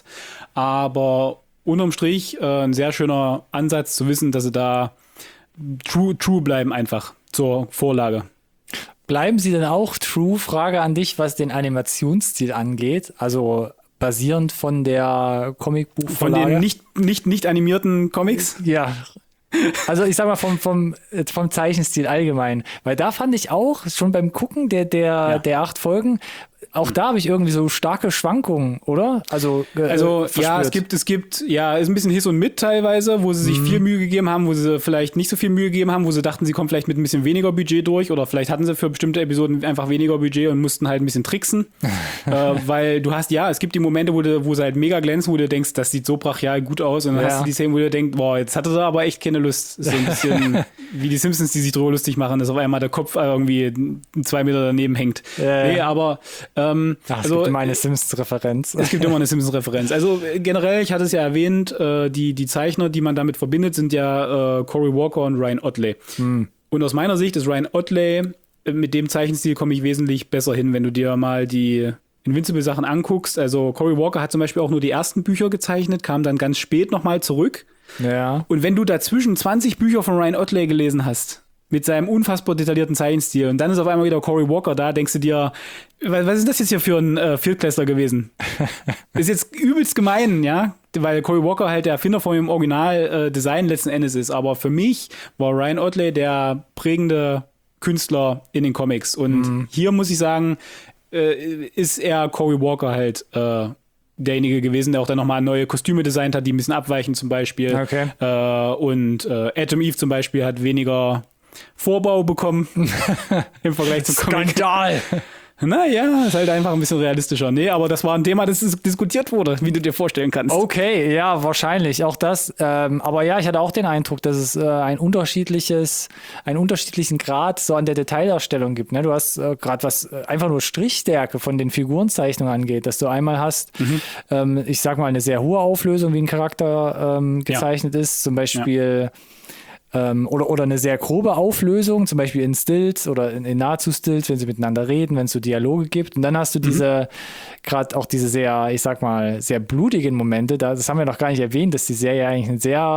Aber unterm Strich ein sehr schöner Ansatz zu wissen, dass sie da true bleiben einfach zur Vorlage. Bleiben sie denn auch true? Frage an dich, was den Animationsstil angeht. Also basierend von der Comicbuchvorlage. Von den nicht animierten Comics? Ja. Also ich sag mal vom Zeichenstil allgemein. Weil da fand ich auch, schon beim Gucken der 8 Folgen, auch da habe ich irgendwie so starke Schwankungen, oder? Also ja, es gibt, ist ein bisschen Hiss und Mit teilweise, wo sie sich viel Mühe gegeben haben, wo sie vielleicht nicht so viel Mühe gegeben haben, wo sie dachten, sie kommen vielleicht mit ein bisschen weniger Budget durch oder vielleicht hatten sie für bestimmte Episoden einfach weniger Budget und mussten halt ein bisschen tricksen. Weil es gibt die Momente, wo sie halt mega glänzen, wo du denkst, das sieht so brachial gut aus und dann hast du die Szenen, wo du denkst, boah, jetzt hatte sie aber echt keine Lust. So ein bisschen wie die Simpsons, die sich drüber lustig machen, dass auf einmal der Kopf irgendwie 2 Meter daneben hängt. Nee, aber es gibt immer eine Simpsons-Referenz. Es gibt immer eine Simpsons-Referenz. Also generell, ich hatte es ja erwähnt, die Zeichner, die man damit verbindet, sind ja Cory Walker und Ryan Ottley. Und aus meiner Sicht ist Ryan Ottley, mit dem Zeichenstil komme ich wesentlich besser hin, wenn du dir mal die Invincible-Sachen anguckst. Also Cory Walker hat zum Beispiel auch nur die ersten Bücher gezeichnet, kam dann ganz spät nochmal zurück. Ja. Und wenn du dazwischen 20 Bücher von Ryan Ottley gelesen hast, mit seinem unfassbar detaillierten Zeichenstil. Und dann ist auf einmal wieder Cory Walker da, denkst du dir, was ist das jetzt hier für ein Viertklässler gewesen? Ist jetzt übelst gemein, ja? Weil Cory Walker halt der Erfinder von dem Original-Design letzten Endes ist. Aber für mich war Ryan Ottley der prägende Künstler in den Comics. Und hier muss ich sagen, ist er Cory Walker halt derjenige gewesen, der auch dann nochmal neue Kostüme designt hat, die ein bisschen abweichen zum Beispiel. Okay. Und Atom Eve zum Beispiel hat weniger Vorbau bekommen im Vergleich zum Comic. Skandal! Naja, ist halt einfach ein bisschen realistischer. Nee, aber das war ein Thema, das diskutiert wurde, wie du dir vorstellen kannst. Okay, ja, wahrscheinlich auch das. Aber ja, ich hatte auch den Eindruck, dass es einen unterschiedlichen Grad so an der Detaildarstellung gibt. Ne? Du hast gerade was einfach nur Strichstärke von den Figurenzeichnungen angeht, dass du einmal hast, ich sag mal, eine sehr hohe Auflösung, wie ein Charakter gezeichnet ist, zum Beispiel oder eine sehr grobe Auflösung, zum Beispiel in Stills oder in nahezu Stills, wenn sie miteinander reden, wenn es so Dialoge gibt. Und dann hast du gerade auch diese sehr, ich sag mal, sehr blutigen Momente. Das haben wir noch gar nicht erwähnt, dass die Serie eigentlich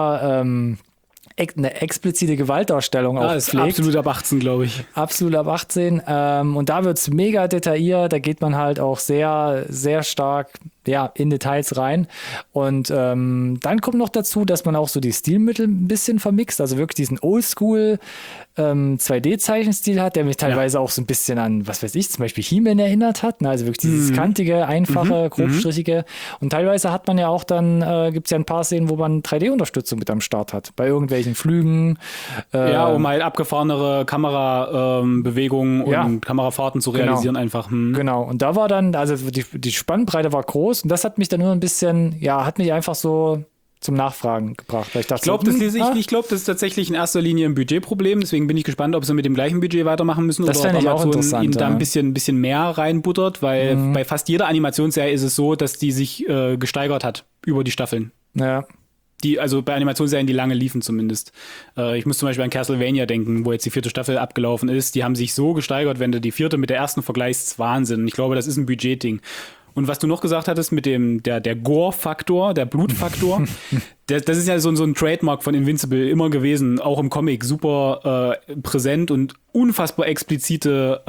eine explizite Gewaltdarstellung auch ist pflegt. absolut ab 18, glaube ich. Absolut ab 18. Und da wird es mega detailliert. Da geht man halt auch sehr, sehr stark in Details rein. Und dann kommt noch dazu, dass man auch so die Stilmittel ein bisschen vermixt. Also wirklich diesen Oldschool 2D-Zeichenstil hat, der mich teilweise auch so ein bisschen an, was weiß ich, zum Beispiel He-Man erinnert hat. Ne? Also wirklich dieses kantige, einfache, grobstrichige. Und teilweise hat man ja auch dann, gibt es ja ein paar Szenen, wo man 3D-Unterstützung mit am Start hat. Bei irgendwelchen Flügen. Um halt abgefahrenere Kamerabewegungen und Kamerafahrten zu realisieren einfach. Genau. Und da war dann, also die Spannbreite war groß und das hat mich dann nur ein bisschen, hat mich einfach so zum Nachfragen gebracht. Weil ich dachte, ich glaube, das ist tatsächlich in erster Linie ein Budgetproblem. Deswegen bin ich gespannt, ob sie mit dem gleichen Budget weitermachen müssen das oder ob Amazon ihnen da ein bisschen mehr reinbuttert, weil bei fast jeder Animationsserie ist es so, dass die sich gesteigert hat über die Staffeln. Ja. Also bei Animationsserien, die lange liefen zumindest. Ich muss zum Beispiel an Castlevania denken, wo jetzt die 4. Staffel abgelaufen ist. Die haben sich so gesteigert, wenn du die 4. mit der ersten vergleichst, Wahnsinn. Ich glaube, das ist ein Budgetding. Und was du noch gesagt hattest mit der Gore-Faktor, der Blutfaktor, das ist ja so ein Trademark von Invincible immer gewesen, auch im Comic, super präsent und unfassbar explizite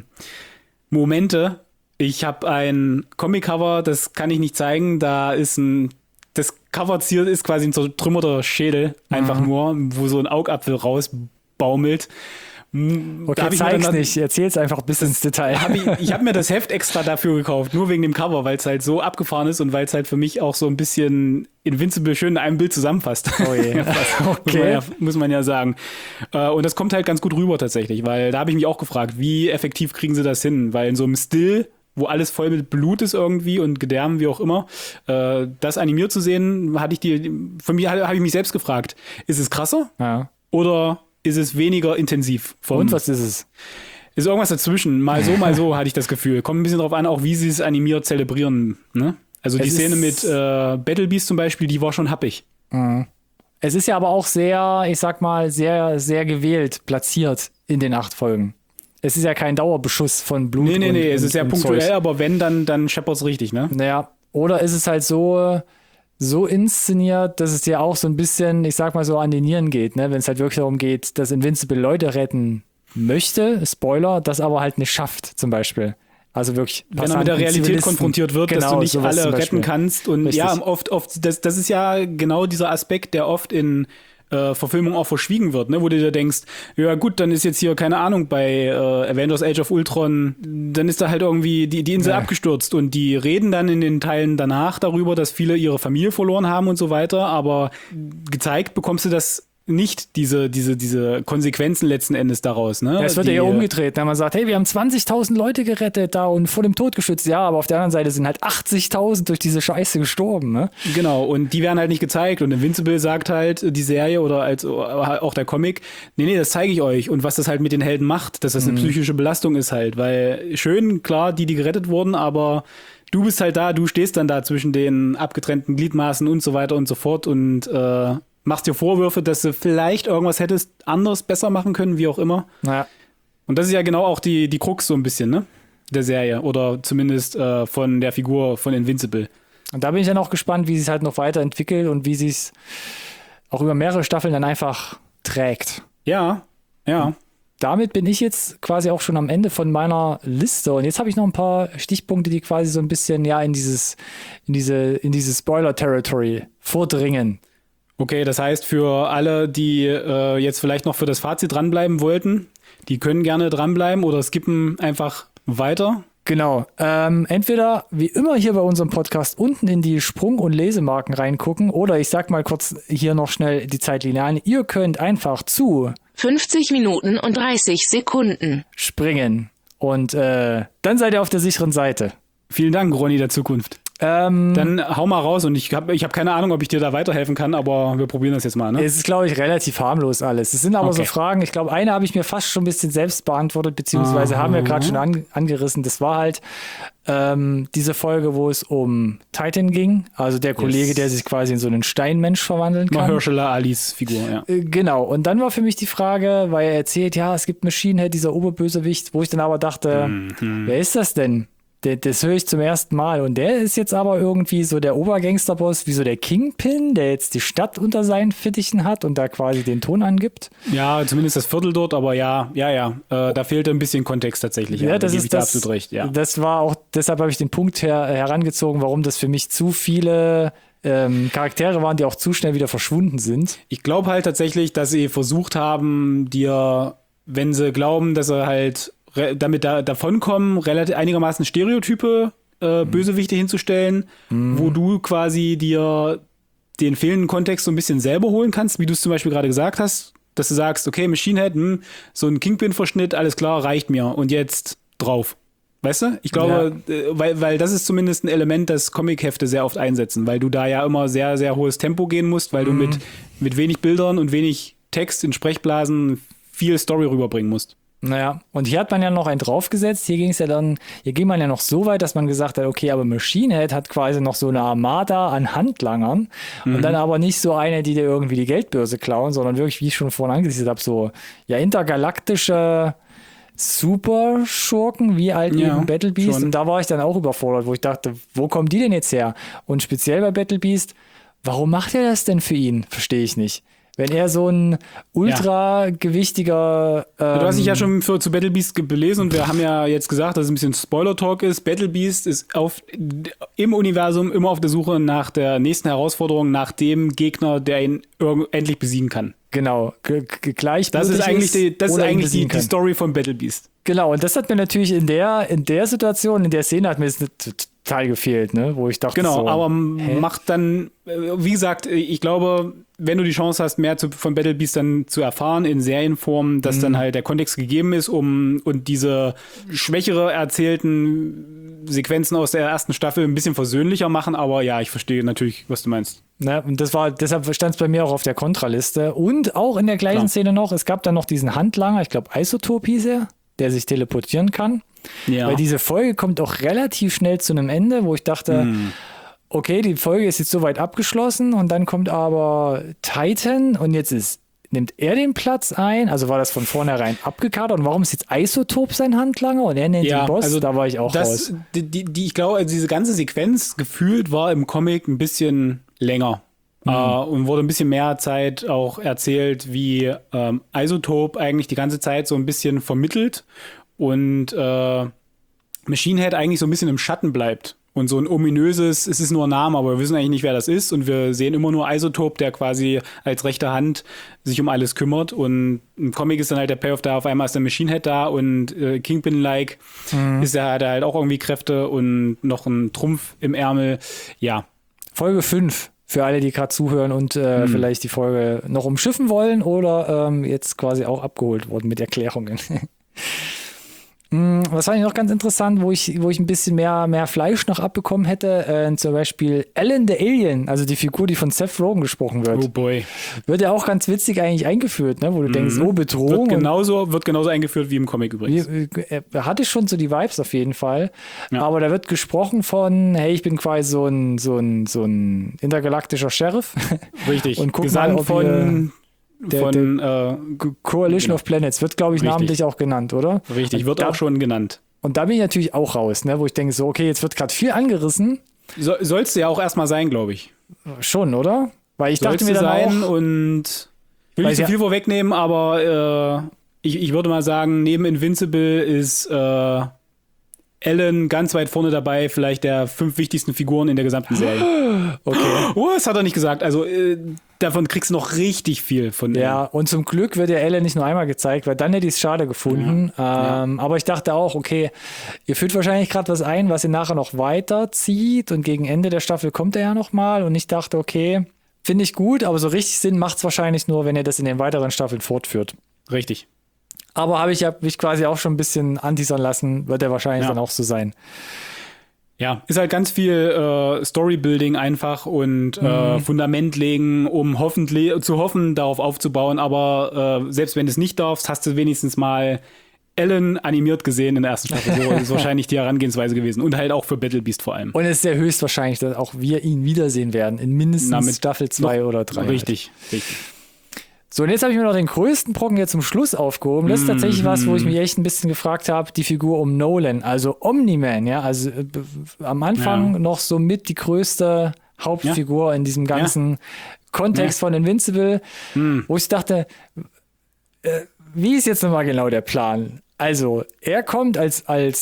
Momente. Ich habe ein Comic-Cover, das kann ich nicht zeigen, das Cover ist quasi ein zertrümmerter Schädel, einfach nur, wo so ein Augapfel rausbaumelt. Okay, zeig's nicht, erzähl's einfach bis ins Detail. Ich habe mir das Heft extra dafür gekauft, nur wegen dem Cover, weil es halt so abgefahren ist und weil es halt für mich auch so ein bisschen Invincible schön in einem Bild zusammenfasst. Oh je. Okay. muss man ja sagen. Und das kommt halt ganz gut rüber tatsächlich, weil da habe ich mich auch gefragt, wie effektiv kriegen sie das hin? Weil in so einem Still, wo alles voll mit Blut ist irgendwie und Gedärmen, wie auch immer, das animiert zu sehen, habe ich mich selbst gefragt, ist es krasser? Ja. Oder ist es weniger intensiv? Und was ist es? Ist irgendwas dazwischen. Mal so hatte ich das Gefühl. Kommt ein bisschen drauf an, auch wie sie es animiert zelebrieren. Ne? Also die Szene mit Battle Beast zum Beispiel, die war schon happig. Es ist ja aber auch sehr, ich sag mal, sehr, sehr gewählt platziert in den 8 Folgen. Es ist ja kein Dauerbeschuss von Blut. Nee, es ist ja punktuell, Zeus. Aber wenn, dann scheppert's richtig, ne? Naja, oder ist es halt so inszeniert, dass es dir auch so ein bisschen, ich sag mal so, an die Nieren geht, ne? Wenn es halt wirklich darum geht, dass Invincible Leute retten möchte, Spoiler, das aber halt nicht schafft, zum Beispiel. Also wirklich. Wenn er mit der Realität konfrontiert wird, dass du nicht alle retten kannst. Und richtig. Ja, oft, das ist ja genau dieser Aspekt, der oft in Verfilmung auch verschwiegen wird, ne? Wo du dir denkst, ja gut, dann ist jetzt hier, keine Ahnung, bei Avengers Age of Ultron, dann ist da halt irgendwie die Insel abgestürzt und die reden dann in den Teilen danach darüber, dass viele ihre Familie verloren haben und so weiter, aber gezeigt bekommst du das nicht, diese Konsequenzen letzten Endes daraus. Ne? Ja, es wird ja umgedreht, wenn man sagt, hey, wir haben 20.000 Leute gerettet da und vor dem Tod geschützt. Ja, aber auf der anderen Seite sind halt 80.000 durch diese Scheiße gestorben. Ne? Genau, und die werden halt nicht gezeigt. Und Invincible sagt halt, die Serie oder auch der Comic, nee, das zeige ich euch. Und was das halt mit den Helden macht, dass das eine psychische Belastung ist halt. Weil schön, klar, die gerettet wurden, aber du bist halt da, du stehst dann da zwischen den abgetrennten Gliedmaßen und so weiter und so fort und machst dir Vorwürfe, dass du vielleicht irgendwas hättest anders, besser machen können, wie auch immer. Ja. Und das ist ja genau auch die Krux so ein bisschen, ne? Der Serie oder zumindest von der Figur von Invincible. Und da bin ich dann auch gespannt, wie sie es halt noch weiterentwickelt und wie sie es auch über mehrere Staffeln dann einfach trägt. Ja. Damit bin ich jetzt quasi auch schon am Ende von meiner Liste. Und jetzt habe ich noch ein paar Stichpunkte, die quasi so ein bisschen in dieses Spoiler-Territory vordringen. Okay, das heißt, für alle, die jetzt vielleicht noch für das Fazit dranbleiben wollten, die können gerne dranbleiben oder skippen einfach weiter. Genau. Entweder wie immer hier bei unserem Podcast unten in die Sprung- und Lesemarken reingucken oder ich sag mal kurz hier noch schnell die Zeitlinie an. Ihr könnt einfach zu 50 Minuten und 30 Sekunden springen. Und dann seid ihr auf der sicheren Seite. Vielen Dank, Ronny der Zukunft. Dann hau mal raus und ich hab keine Ahnung, ob ich dir da weiterhelfen kann, aber wir probieren das jetzt mal. Ne? Es ist, glaube ich, relativ harmlos alles. Es sind aber so Okay. Fragen, ich glaube, eine habe ich mir fast schon ein bisschen selbst beantwortet, beziehungsweise haben wir gerade schon angerissen. Das war halt diese Folge, wo es um Titan ging, also der Kollege, der sich quasi in so einen Steinmensch verwandeln kann. Mahershala Alis Figur, ja. Genau, und dann war für mich die Frage, weil er erzählt, ja, es gibt Machine Head, dieser Oberbösewicht, wo ich dann aber dachte, wer ist das denn? Das höre ich zum ersten Mal. Und der ist jetzt aber irgendwie so der Obergangsterboss, wie so der Kingpin, der jetzt die Stadt unter seinen Fittichen hat und da quasi den Ton angibt. Ja, zumindest das Viertel dort, aber ja. Da fehlte ein bisschen Kontext tatsächlich. Ja, da das gebe ist ich dir das. absolut recht, ja. Das war auch, deshalb habe ich den Punkt herangezogen, warum das für mich zu viele Charaktere waren, die auch zu schnell wieder verschwunden sind. Ich glaube halt tatsächlich, dass sie versucht haben, dir, wenn sie glauben, dass sie halt damit davonkommen, einigermaßen Stereotype Bösewichte hinzustellen, wo du quasi dir den fehlenden Kontext so ein bisschen selber holen kannst, wie du es zum Beispiel gerade gesagt hast, dass du sagst, okay, Machine Head, so ein Kingpin-Verschnitt, alles klar, reicht mir und jetzt drauf. Weißt du? Ich glaube, weil das ist zumindest ein Element, das Comic-Hefte sehr oft einsetzen, weil du da ja immer sehr, sehr hohes Tempo gehen musst, weil du mit wenig Bildern und wenig Text in Sprechblasen viel Story rüberbringen musst. Naja, und hier hat man ja noch einen draufgesetzt. Hier ging man ja noch so weit, dass man gesagt hat, okay, aber Machine Head hat quasi noch so eine Armada an Handlangern und dann aber nicht so eine, die dir irgendwie die Geldbörse klauen, sondern wirklich, wie ich schon vorhin angesiedelt habe, so ja intergalaktische Super-Schurken, wie halt eben Battle Beast. schon. Und da war ich dann auch überfordert, wo ich dachte, wo kommen die denn jetzt her? Und speziell bei Battle Beast, warum macht er das denn für ihn? Verstehe ich nicht. Wenn er so ein ultra gewichtiger Du hast dich ja schon zu Battle Beast belesen und wir haben ja jetzt gesagt, dass es ein bisschen Spoiler-Talk ist. Battle Beast ist im Universum immer auf der Suche nach der nächsten Herausforderung, nach dem Gegner, der ihn endlich besiegen kann. genau, gleich. Das ist eigentlich die Story von Battle Beast. Genau, und das hat mir natürlich in der Situation, in der Szene hat mir das total gefehlt, ne? Wo ich dachte, Genau, so, aber macht dann, wie gesagt, ich glaube, wenn du die Chance hast, mehr von Battle Beast dann zu erfahren in Serienform, dass dann halt der Kontext gegeben ist, und diese schwächere erzählten Sequenzen aus der ersten Staffel ein bisschen versöhnlicher machen, aber ja, ich verstehe natürlich, was du meinst. Ne, und deshalb stand es bei mir auch auf der Kontraliste. Und auch in der gleichen Szene noch, es gab dann noch diesen Handlanger, ich glaube Isotop hieß er, der sich teleportieren kann. Ja. Weil diese Folge kommt auch relativ schnell zu einem Ende, wo ich dachte, okay, die Folge ist jetzt soweit abgeschlossen und dann kommt aber Titan und jetzt nimmt er den Platz ein? Also war das von vornherein abgekadert? Und warum ist jetzt Isotop sein Handlanger und er nennt den Boss? Also da war ich auch raus. Ich glaube, also diese ganze Sequenz gefühlt war im Comic ein bisschen länger. Und wurde ein bisschen mehr Zeit auch erzählt, wie Isotop eigentlich die ganze Zeit so ein bisschen vermittelt und Machine Head eigentlich so ein bisschen im Schatten bleibt. Und so ein ominöses, es ist nur ein Name, aber wir wissen eigentlich nicht, wer das ist. Und wir sehen immer nur Isotop, der quasi als rechte Hand sich um alles kümmert. Und im Comic ist dann halt der Payoff da, auf einmal ist der Machine Head da und Kingpin-like hat er halt auch irgendwie Kräfte und noch einen Trumpf im Ärmel. Ja. Folge 5. Für alle, die gerade zuhören und vielleicht die Folge noch umschiffen wollen oder jetzt quasi auch abgeholt wurden mit Erklärungen. Was fand ich noch ganz interessant, wo ich ein bisschen mehr Fleisch noch abbekommen hätte, zum Beispiel Alan the Alien, also die Figur, die von Seth Rogen gesprochen wird. Oh boy. Wird ja auch ganz witzig eigentlich eingeführt, ne? Wo du denkst, oh, Bedrohung. Wird genauso eingeführt wie im Comic übrigens. Er hatte schon so die Vibes auf jeden Fall, aber da wird gesprochen von, hey, ich bin quasi so ein intergalaktischer Sheriff. Richtig. Und guck Gesandt mal, ob von Coalition of Planets wird, glaube ich, Richtig. namentlich auch genannt, oder? Richtig, wird auch schon genannt. Und da bin ich natürlich auch raus, ne, wo ich denke so, okay, jetzt wird gerade viel angerissen. Sollst du ja auch erstmal sein, glaube ich. Schon, oder? Weil ich dachte mir dann sein auch, und ich will nicht so viel vorwegnehmen, aber ich würde mal sagen, neben Invincible ist Alan ganz weit vorne dabei, vielleicht der 5 wichtigsten Figuren in der gesamten Serie. okay. Oh, das hat er nicht gesagt. Also davon kriegst du noch richtig viel von dem. Ja, und zum Glück wird ja Ellen nicht nur einmal gezeigt, weil dann hätte ich es schade gefunden. Aber ich dachte auch, okay, ihr führt wahrscheinlich gerade was ein, was ihr nachher noch weiterzieht und gegen Ende der Staffel kommt er ja nochmal und ich dachte, okay, finde ich gut, aber so richtig Sinn macht es wahrscheinlich nur, wenn ihr das in den weiteren Staffeln fortführt. Richtig. Aber habe ich mich quasi auch schon ein bisschen anteasern lassen, wird er wahrscheinlich dann auch so sein. Ja, ist halt ganz viel Storybuilding einfach und Fundament legen, um zu hoffen, darauf aufzubauen. Aber selbst wenn du es nicht darfst, hast du wenigstens mal Ellen animiert gesehen in der ersten Staffel. So ist wahrscheinlich die Herangehensweise gewesen. Und halt auch für Battle Beast vor allem. Und es ist sehr höchstwahrscheinlich, dass auch wir ihn wiedersehen werden in mindestens Staffel 2 oder 3. Richtig, richtig. So, und jetzt habe ich mir noch den größten Brocken jetzt zum Schluss aufgehoben. Das ist tatsächlich was, wo ich mich echt ein bisschen gefragt habe, die Figur um Nolan, also Omni-Man, ja, also am Anfang noch so mit die größte Hauptfigur in diesem ganzen Kontext von Invincible, wo ich dachte, wie ist jetzt nochmal genau der Plan? Also, er kommt als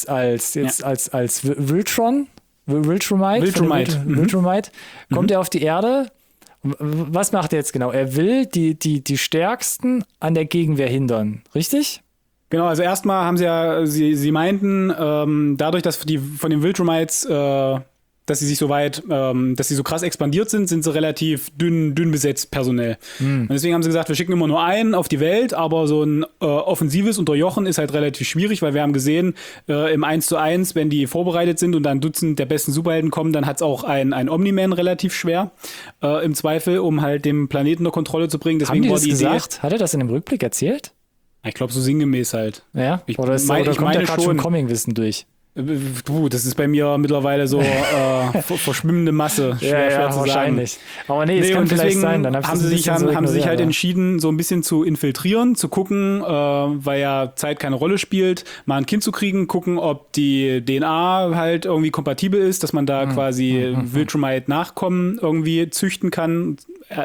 Viltrumite, kommt er auf die Erde. Was macht er jetzt genau? Er will die Stärksten an der Gegenwehr hindern, richtig? Genau, also erstmal haben sie meinten, dadurch, dass die von den Viltrumites, dass sie sich so weit, dass sie so krass expandiert sind, sind sie relativ dünn besetzt personell. Und deswegen haben sie gesagt, wir schicken immer nur einen auf die Welt, aber so ein offensives Unterjochen ist halt relativ schwierig, weil wir haben gesehen, im 1:1, wenn die vorbereitet sind und dann ein Dutzend der besten Superhelden kommen, dann hat es auch ein Omni-Man relativ schwer, im Zweifel, um halt dem Planeten unter Kontrolle zu bringen. Deswegen haben die war das die gesagt? Idee, Hat er das in dem Rückblick erzählt? ich glaube so sinngemäß halt. Ja? Oder kommt meine da gerade schon schon. Comic-Wissen durch? Das ist bei mir mittlerweile so verschwimmende Masse. Schwer zu wahrscheinlich. sagen. Aber nee, es kann vielleicht sein. Dann haben sie sich halt entschieden, so ein bisschen zu infiltrieren, zu gucken, weil ja Zeit keine Rolle spielt, mal ein Kind zu kriegen, gucken, ob die DNA halt irgendwie kompatibel ist, dass man da quasi Viltrumite Nachkommen irgendwie züchten kann.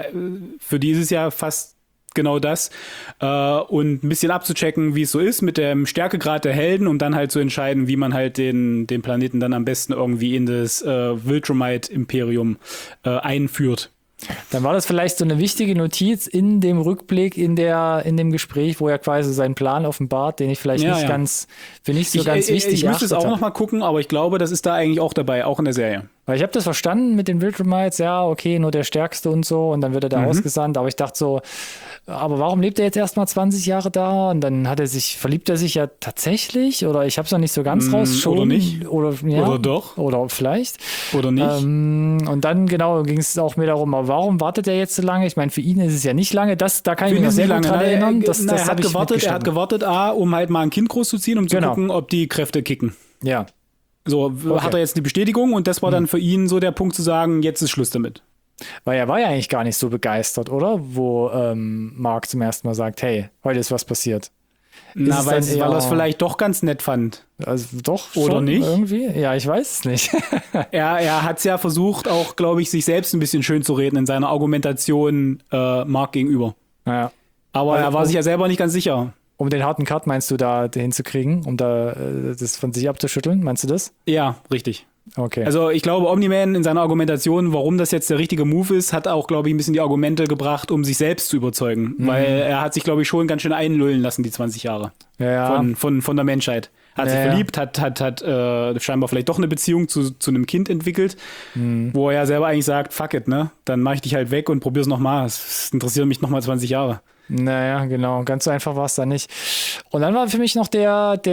Für die ist es ja fast genau das. Und ein bisschen abzuchecken, wie es so ist mit dem Stärkegrad der Helden, um dann halt zu entscheiden, wie man halt den Planeten dann am besten irgendwie in das Viltrumite-Imperium einführt. Dann war das vielleicht so eine wichtige Notiz in dem Rückblick, in dem Gespräch, wo er quasi seinen Plan offenbart, den ich vielleicht nicht ganz wichtig Ich müsste es auch noch mal gucken, aber ich glaube, das ist da eigentlich auch dabei, auch in der Serie. Weil ich habe das verstanden mit den Viltrumites, ja, okay, nur der Stärkste und so, und dann wird er da ausgesandt, aber ich dachte so, aber warum lebt er jetzt erstmal 20 Jahre da? Und dann verliebt er sich ja tatsächlich, oder ich habe es noch nicht so ganz raus. Schon, oder nicht. Oder doch. Oder vielleicht. Oder nicht. Und dann, genau, ging es auch mehr darum, aber warum wartet er jetzt so lange? Ich meine, für ihn ist es ja nicht lange, da kann ich mich noch sehr gut dran erinnern. Er hat gewartet, um halt mal ein Kind großzuziehen, um zu gucken, ob die Kräfte kicken. Ja. So, hat er jetzt die Bestätigung und das war dann für ihn so der Punkt zu sagen, jetzt ist Schluss damit. Weil er war ja eigentlich gar nicht so begeistert, oder? Wo Mark zum ersten Mal sagt, hey, heute ist was passiert. Weil er es vielleicht doch ganz nett fand. Also doch, oder schon nicht? Irgendwie? Ja, ich weiß es nicht. Er hat es ja versucht, auch, glaube ich, sich selbst ein bisschen schön zu reden in seiner Argumentation Mark gegenüber. Ja. Aber er war sich ja selber nicht ganz sicher. Um den harten Cut, meinst du, da hinzukriegen, um da das von sich abzuschütteln? Meinst du das? Ja, richtig. Okay. Also ich glaube, Omni-Man in seiner Argumentation, warum das jetzt der richtige Move ist, hat auch, glaube ich, ein bisschen die Argumente gebracht, um sich selbst zu überzeugen. Weil er hat sich, glaube ich, schon ganz schön einlullen lassen, die 20 Jahre von der Menschheit. Hat sich verliebt, hat scheinbar vielleicht doch eine Beziehung zu einem Kind entwickelt, wo er ja selber eigentlich sagt, fuck it, ne? Dann mach ich dich halt weg und probier's nochmal. Es interessiert mich nochmal 20 Jahre. Naja, genau. Ganz so einfach war es da nicht. Und dann war für mich noch die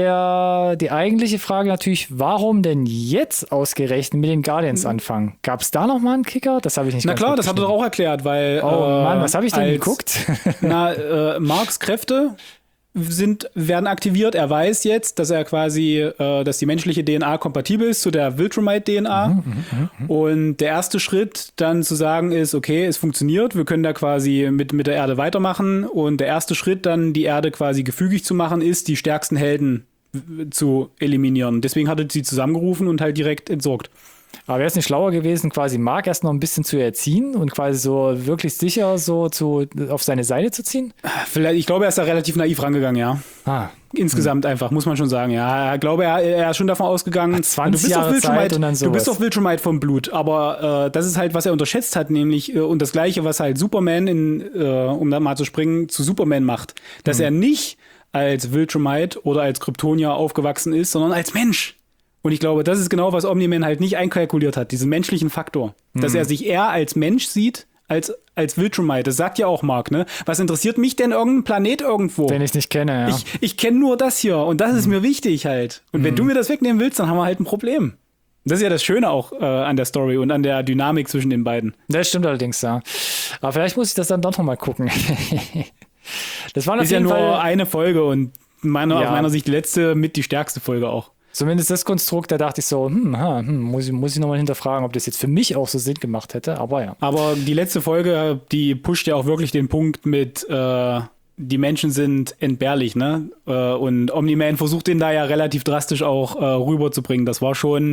eigentliche Frage natürlich, warum denn jetzt ausgerechnet mit den Guardians anfangen? Gab es da nochmal einen Kicker? Das habe ich nicht Na klar, das hat er doch auch erklärt, weil oh Mann, was habe ich denn geguckt? Marks Kräfte werden aktiviert. Er weiß jetzt, dass er quasi, dass die menschliche DNA kompatibel ist zu der Viltrumite-DNA. Und der erste Schritt dann zu sagen ist, okay, es funktioniert, wir können da quasi mit der Erde weitermachen. Und der erste Schritt dann, die Erde quasi gefügig zu machen, ist, die stärksten Helden zu eliminieren. Deswegen hat er sie zusammengerufen und halt direkt entsorgt. Aber wäre es nicht schlauer gewesen, quasi Mark erst noch ein bisschen zu erziehen und quasi so wirklich sicher so auf seine Seite zu ziehen? Vielleicht, ich glaube, er ist da relativ naiv rangegangen, ja. Insgesamt einfach, muss man schon sagen, ja. Ich glaube, er ist schon davon ausgegangen, 20 Jahre Zeit und dann sowas. Du bist doch Viltrumite vom Blut, aber das ist halt, was er unterschätzt hat, nämlich, und das Gleiche, was halt Superman, um da mal zu springen, zu Superman macht, dass er nicht als Viltrumite oder als Kryptonier aufgewachsen ist, sondern als Mensch. Und ich glaube, das ist genau, was Omni-Man halt nicht einkalkuliert hat, diesen menschlichen Faktor. Dass er sich eher als Mensch sieht, als Viltrumite. Das sagt ja auch Mark, ne? Was interessiert mich denn irgendein Planet irgendwo? Den ich nicht kenne, ja. Ich kenne nur das hier und das ist mir wichtig halt. Und wenn du mir das wegnehmen willst, dann haben wir halt ein Problem. Das ist ja das Schöne auch an der Story und an der Dynamik zwischen den beiden. Das stimmt allerdings, ja. Aber vielleicht muss ich das dann doch noch mal gucken. Das war ist ja nur eine Folge und aus meiner Sicht die letzte mit die stärkste Folge auch. Zumindest das Konstrukt, da dachte ich so, muss ich nochmal hinterfragen, ob das jetzt für mich auch so Sinn gemacht hätte, aber ja. Aber die letzte Folge, die pusht ja auch wirklich den Punkt mit, die Menschen sind entbehrlich, ne? Und Omni-Man versucht den da ja relativ drastisch auch rüberzubringen. Das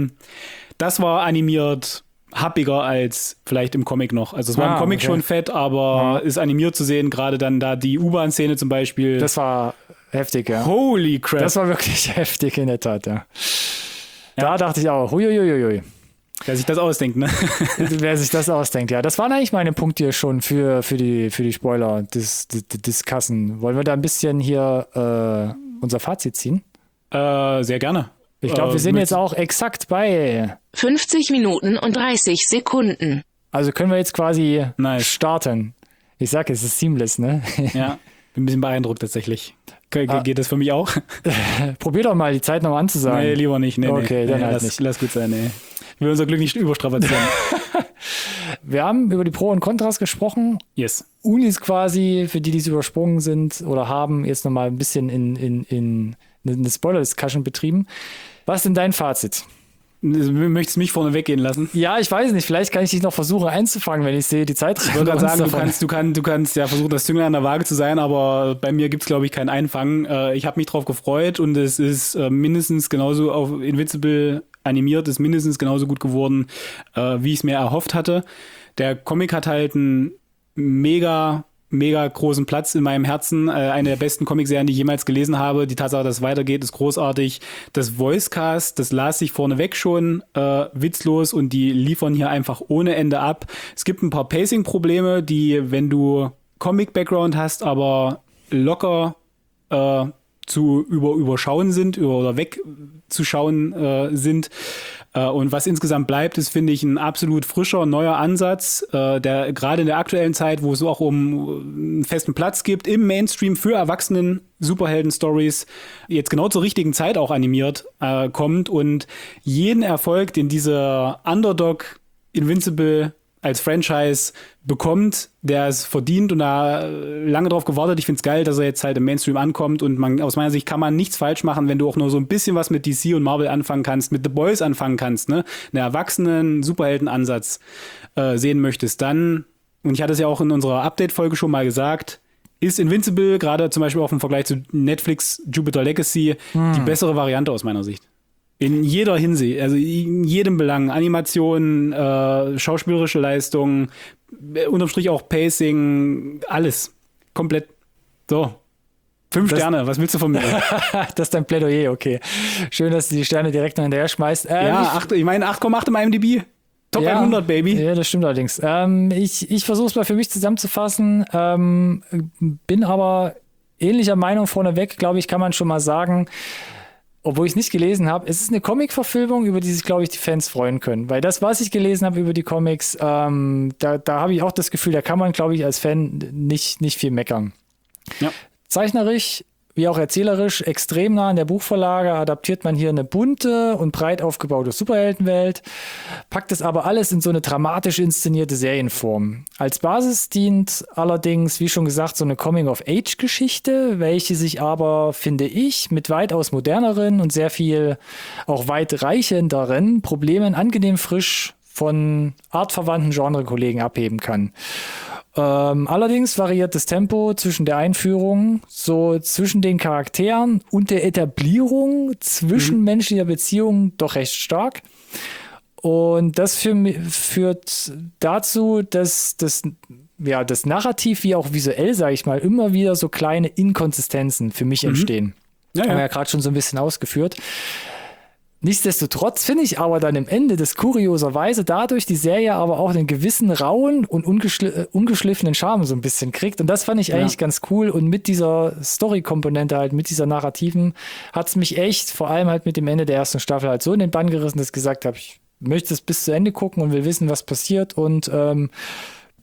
war animiert happiger als vielleicht im Comic noch. Also es war im Comic schon fett, aber ist animiert zu sehen, gerade dann da die U-Bahn-Szene zum Beispiel. Das war heftig, ja. Holy crap. Das war wirklich heftig in der Tat, ja. Da dachte ich auch, huiuiuiui. Wer sich das ausdenkt, ne? Wer sich das ausdenkt, ja. Das waren eigentlich meine Punkte hier schon für die Spoiler discussen. Wollen wir da ein bisschen hier unser Fazit ziehen? Sehr gerne. Ich glaube, wir sind jetzt auch exakt bei 50 Minuten und 30 Sekunden. Also können wir jetzt quasi starten. Ich sag, es ist seamless, ne? Ja, bin ein bisschen beeindruckt tatsächlich. Geht das für mich auch? Probier doch mal die Zeit noch anzusagen. Nee, lieber nicht. Nee, okay, dann halt nicht. Lass gut sein, nee. Ich will unser Glück nicht überstrapazieren. Wir haben über die Pro und Kontras gesprochen. Yes. Unis quasi, für die es übersprungen sind oder haben, jetzt nochmal ein bisschen in eine Spoiler-Discussion betrieben. Was ist denn dein Fazit? Möchtest du mich vorne weggehen lassen? Ja, ich weiß nicht. Vielleicht kann ich dich noch versuchen einzufangen, wenn ich sehe, die Zeit. Ich würde gerade sagen, du kannst ja versuchen, das Zünglein an der Waage zu sein, aber bei mir gibt es, glaube ich, kein Einfangen. Ich habe mich drauf gefreut und es ist mindestens genauso auf Invincible animiert, ist mindestens genauso gut geworden, wie ich es mir erhofft hatte. Der Comic hat halt einen mega großen Platz in meinem Herzen. Eine der besten Comicserien, die ich jemals gelesen habe. Die Tatsache, dass es weitergeht, ist großartig. Das Voicecast, das las sich vorneweg schon witzlos und die liefern hier einfach ohne Ende ab. Es gibt ein paar Pacing-Probleme, die, wenn du Comic-Background hast, aber locker zu überschauen sind oder wegzuschauen sind. Und was insgesamt bleibt, ist, finde ich, ein absolut frischer, neuer Ansatz, der gerade in der aktuellen Zeit, wo es auch um einen festen Platz gibt, im Mainstream für Erwachsenen Superhelden-Stories, jetzt genau zur richtigen Zeit auch animiert kommt und jeden Erfolg, den dieser Underdog Invincible als Franchise bekommt, der es verdient und da lange drauf gewartet. Ich finde es geil, dass er jetzt halt im Mainstream ankommt und aus meiner Sicht kann man nichts falsch machen, wenn du auch nur so ein bisschen was mit DC und Marvel anfangen kannst, mit The Boys anfangen kannst, ne? Einen erwachsenen Superhelden-Ansatz sehen möchtest, dann, und ich hatte es ja auch in unserer Update-Folge schon mal gesagt, ist Invincible, gerade zum Beispiel auch im Vergleich zu Netflix Jupiter Legacy, die bessere Variante aus meiner Sicht. In jeder Hinsicht, also in jedem Belang. Animation, schauspielerische Leistung, unterm Strich auch Pacing, alles. Komplett. So. 5 Sterne, was willst du von mir? Das ist dein Plädoyer, okay. Schön, dass du die Sterne direkt noch hinterher schmeißt. Ja, ich meine 8,8 im IMDb. Top 100, Baby. Ja, das stimmt allerdings. Ich versuche es mal für mich zusammenzufassen, bin aber ähnlicher Meinung vorneweg, glaube ich, kann man schon mal sagen, obwohl ich es nicht gelesen habe, es ist eine Comic-Verfilmung, über die sich, glaube ich, die Fans freuen können. Weil das, was ich gelesen habe über die Comics, da habe ich auch das Gefühl, da kann man, glaube ich, als Fan nicht viel meckern. Ja. Zeichnerisch wie auch erzählerisch extrem nah an der Buchvorlage adaptiert man hier eine bunte und breit aufgebaute Superheldenwelt, packt es aber alles in so eine dramatisch inszenierte Serienform. Als Basis dient allerdings, wie schon gesagt, so eine Coming-of-Age-Geschichte, welche sich aber, finde ich, mit weitaus moderneren und sehr viel auch weit reichenderen Problemen angenehm frisch von artverwandten Genrekollegen abheben kann. Allerdings variiert das Tempo zwischen der Einführung, so zwischen den Charakteren und der Etablierung zwischenmenschlicher Beziehungen doch recht stark. Und das führt dazu, dass das Narrativ wie auch visuell, sage ich mal, immer wieder so kleine Inkonsistenzen für mich entstehen. Ja. Haben wir ja gerade schon so ein bisschen ausgeführt. Nichtsdestotrotz finde ich aber dann im Ende des kurioserweise dadurch die Serie aber auch einen gewissen rauen und ungeschliffenen Charme so ein bisschen kriegt. Und das fand ich eigentlich ganz cool. Und mit dieser Story-Komponente halt, mit dieser Narrativen, hat es mich echt, vor allem halt mit dem Ende der ersten Staffel halt so in den Bann gerissen, dass ich gesagt habe, ich möchte es bis zu Ende gucken und will wissen, was passiert. Und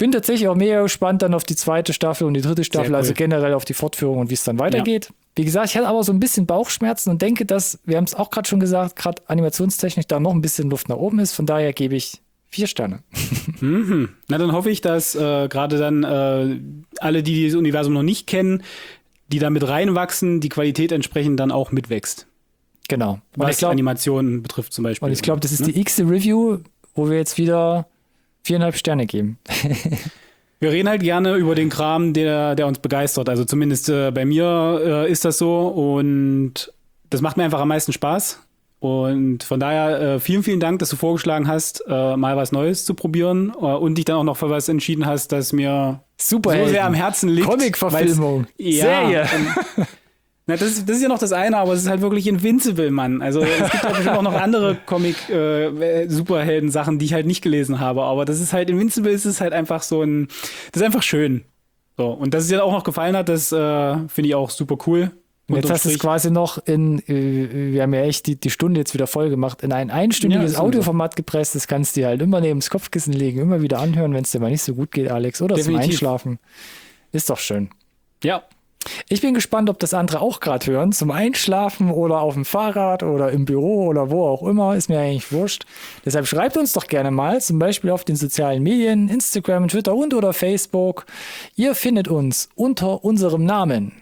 Bin tatsächlich auch mega gespannt dann auf die zweite Staffel und die dritte Staffel, cool. also generell auf die Fortführung und wie es dann weitergeht. Wie gesagt, ich hatte aber so ein bisschen Bauchschmerzen und denke, dass, wir haben es auch gerade schon gesagt, gerade animationstechnisch da noch ein bisschen Luft nach oben ist. Von daher gebe ich 4 Sterne. Na, dann hoffe ich, dass gerade dann alle, die dieses Universum noch nicht kennen, die da mit reinwachsen, die Qualität entsprechend dann auch mitwächst. Genau. Und Was ich glaub, Animationen betrifft zum Beispiel. und ich glaube, das ist die x Review, wo wir jetzt wieder 4,5 Sterne geben. Wir reden halt gerne über den Kram, der uns begeistert. Also zumindest bei mir ist das so und das macht mir einfach am meisten Spaß. Und von daher vielen, vielen Dank, dass du vorgeschlagen hast, mal was Neues zu probieren und dich dann auch noch für was entschieden hast, das mir so sehr am Herzen liegt. Comic-Verfilmung. Ja, Serie. Na, das ist ja noch das eine, aber es ist halt wirklich Invincible, Mann. Also es gibt ja bestimmt auch noch andere Comic-Superhelden-Sachen, die ich halt nicht gelesen habe. Aber das ist halt, Invincible ist es halt einfach das ist einfach schön. So, und dass es dir auch noch gefallen hat, das finde ich auch super cool. Und jetzt hast du es quasi noch wir haben ja echt die Stunde jetzt wieder voll gemacht, in ein einstündiges Audioformat gepresst. Das kannst du dir halt immer neben das Kopfkissen legen, immer wieder anhören, wenn es dir mal nicht so gut geht, Alex. Oder Definitiv. zum Einschlafen. Ist doch schön. Ja. Ich bin gespannt, ob das andere auch gerade hören, zum Einschlafen oder auf dem Fahrrad oder im Büro oder wo auch immer, ist mir eigentlich wurscht. Deshalb schreibt uns doch gerne mal, zum Beispiel auf den sozialen Medien, Instagram, Twitter und oder Facebook. Ihr findet uns unter unserem Namen.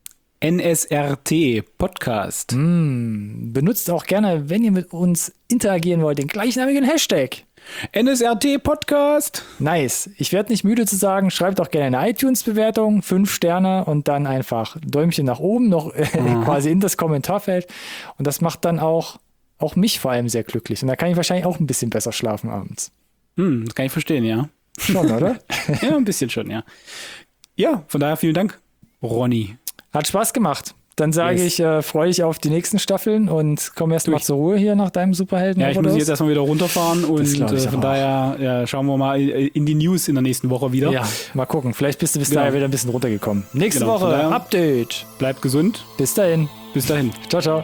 NSRT Podcast. Benutzt auch gerne, wenn ihr mit uns interagieren wollt, den gleichnamigen Hashtag. NSRT Podcast. Nice. Ich werde nicht müde zu sagen, schreibt auch gerne eine iTunes-Bewertung, 5 Sterne und dann einfach Däumchen nach oben, noch quasi in das Kommentarfeld. Und das macht dann auch mich vor allem sehr glücklich. Und da kann ich wahrscheinlich auch ein bisschen besser schlafen abends. Das kann ich verstehen, ja. Schon, oder? Ja, ein bisschen schon, ja. Ja, von daher vielen Dank, Ronny. Hat Spaß gemacht. Dann sage ich, freue dich auf die nächsten Staffeln und komm erst mal zur Ruhe hier nach deinem Superhelden. Ja, ich muss jetzt erstmal wieder runterfahren und von daher schauen wir mal in die News in der nächsten Woche wieder. Ja, mal gucken. Vielleicht bist du bis dahin wieder ein bisschen runtergekommen. Nächste Woche Update. Bleibt gesund. Bis dahin. Bis dahin. Ciao, ciao.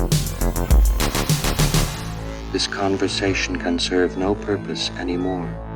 This conversation can serve no purpose anymore.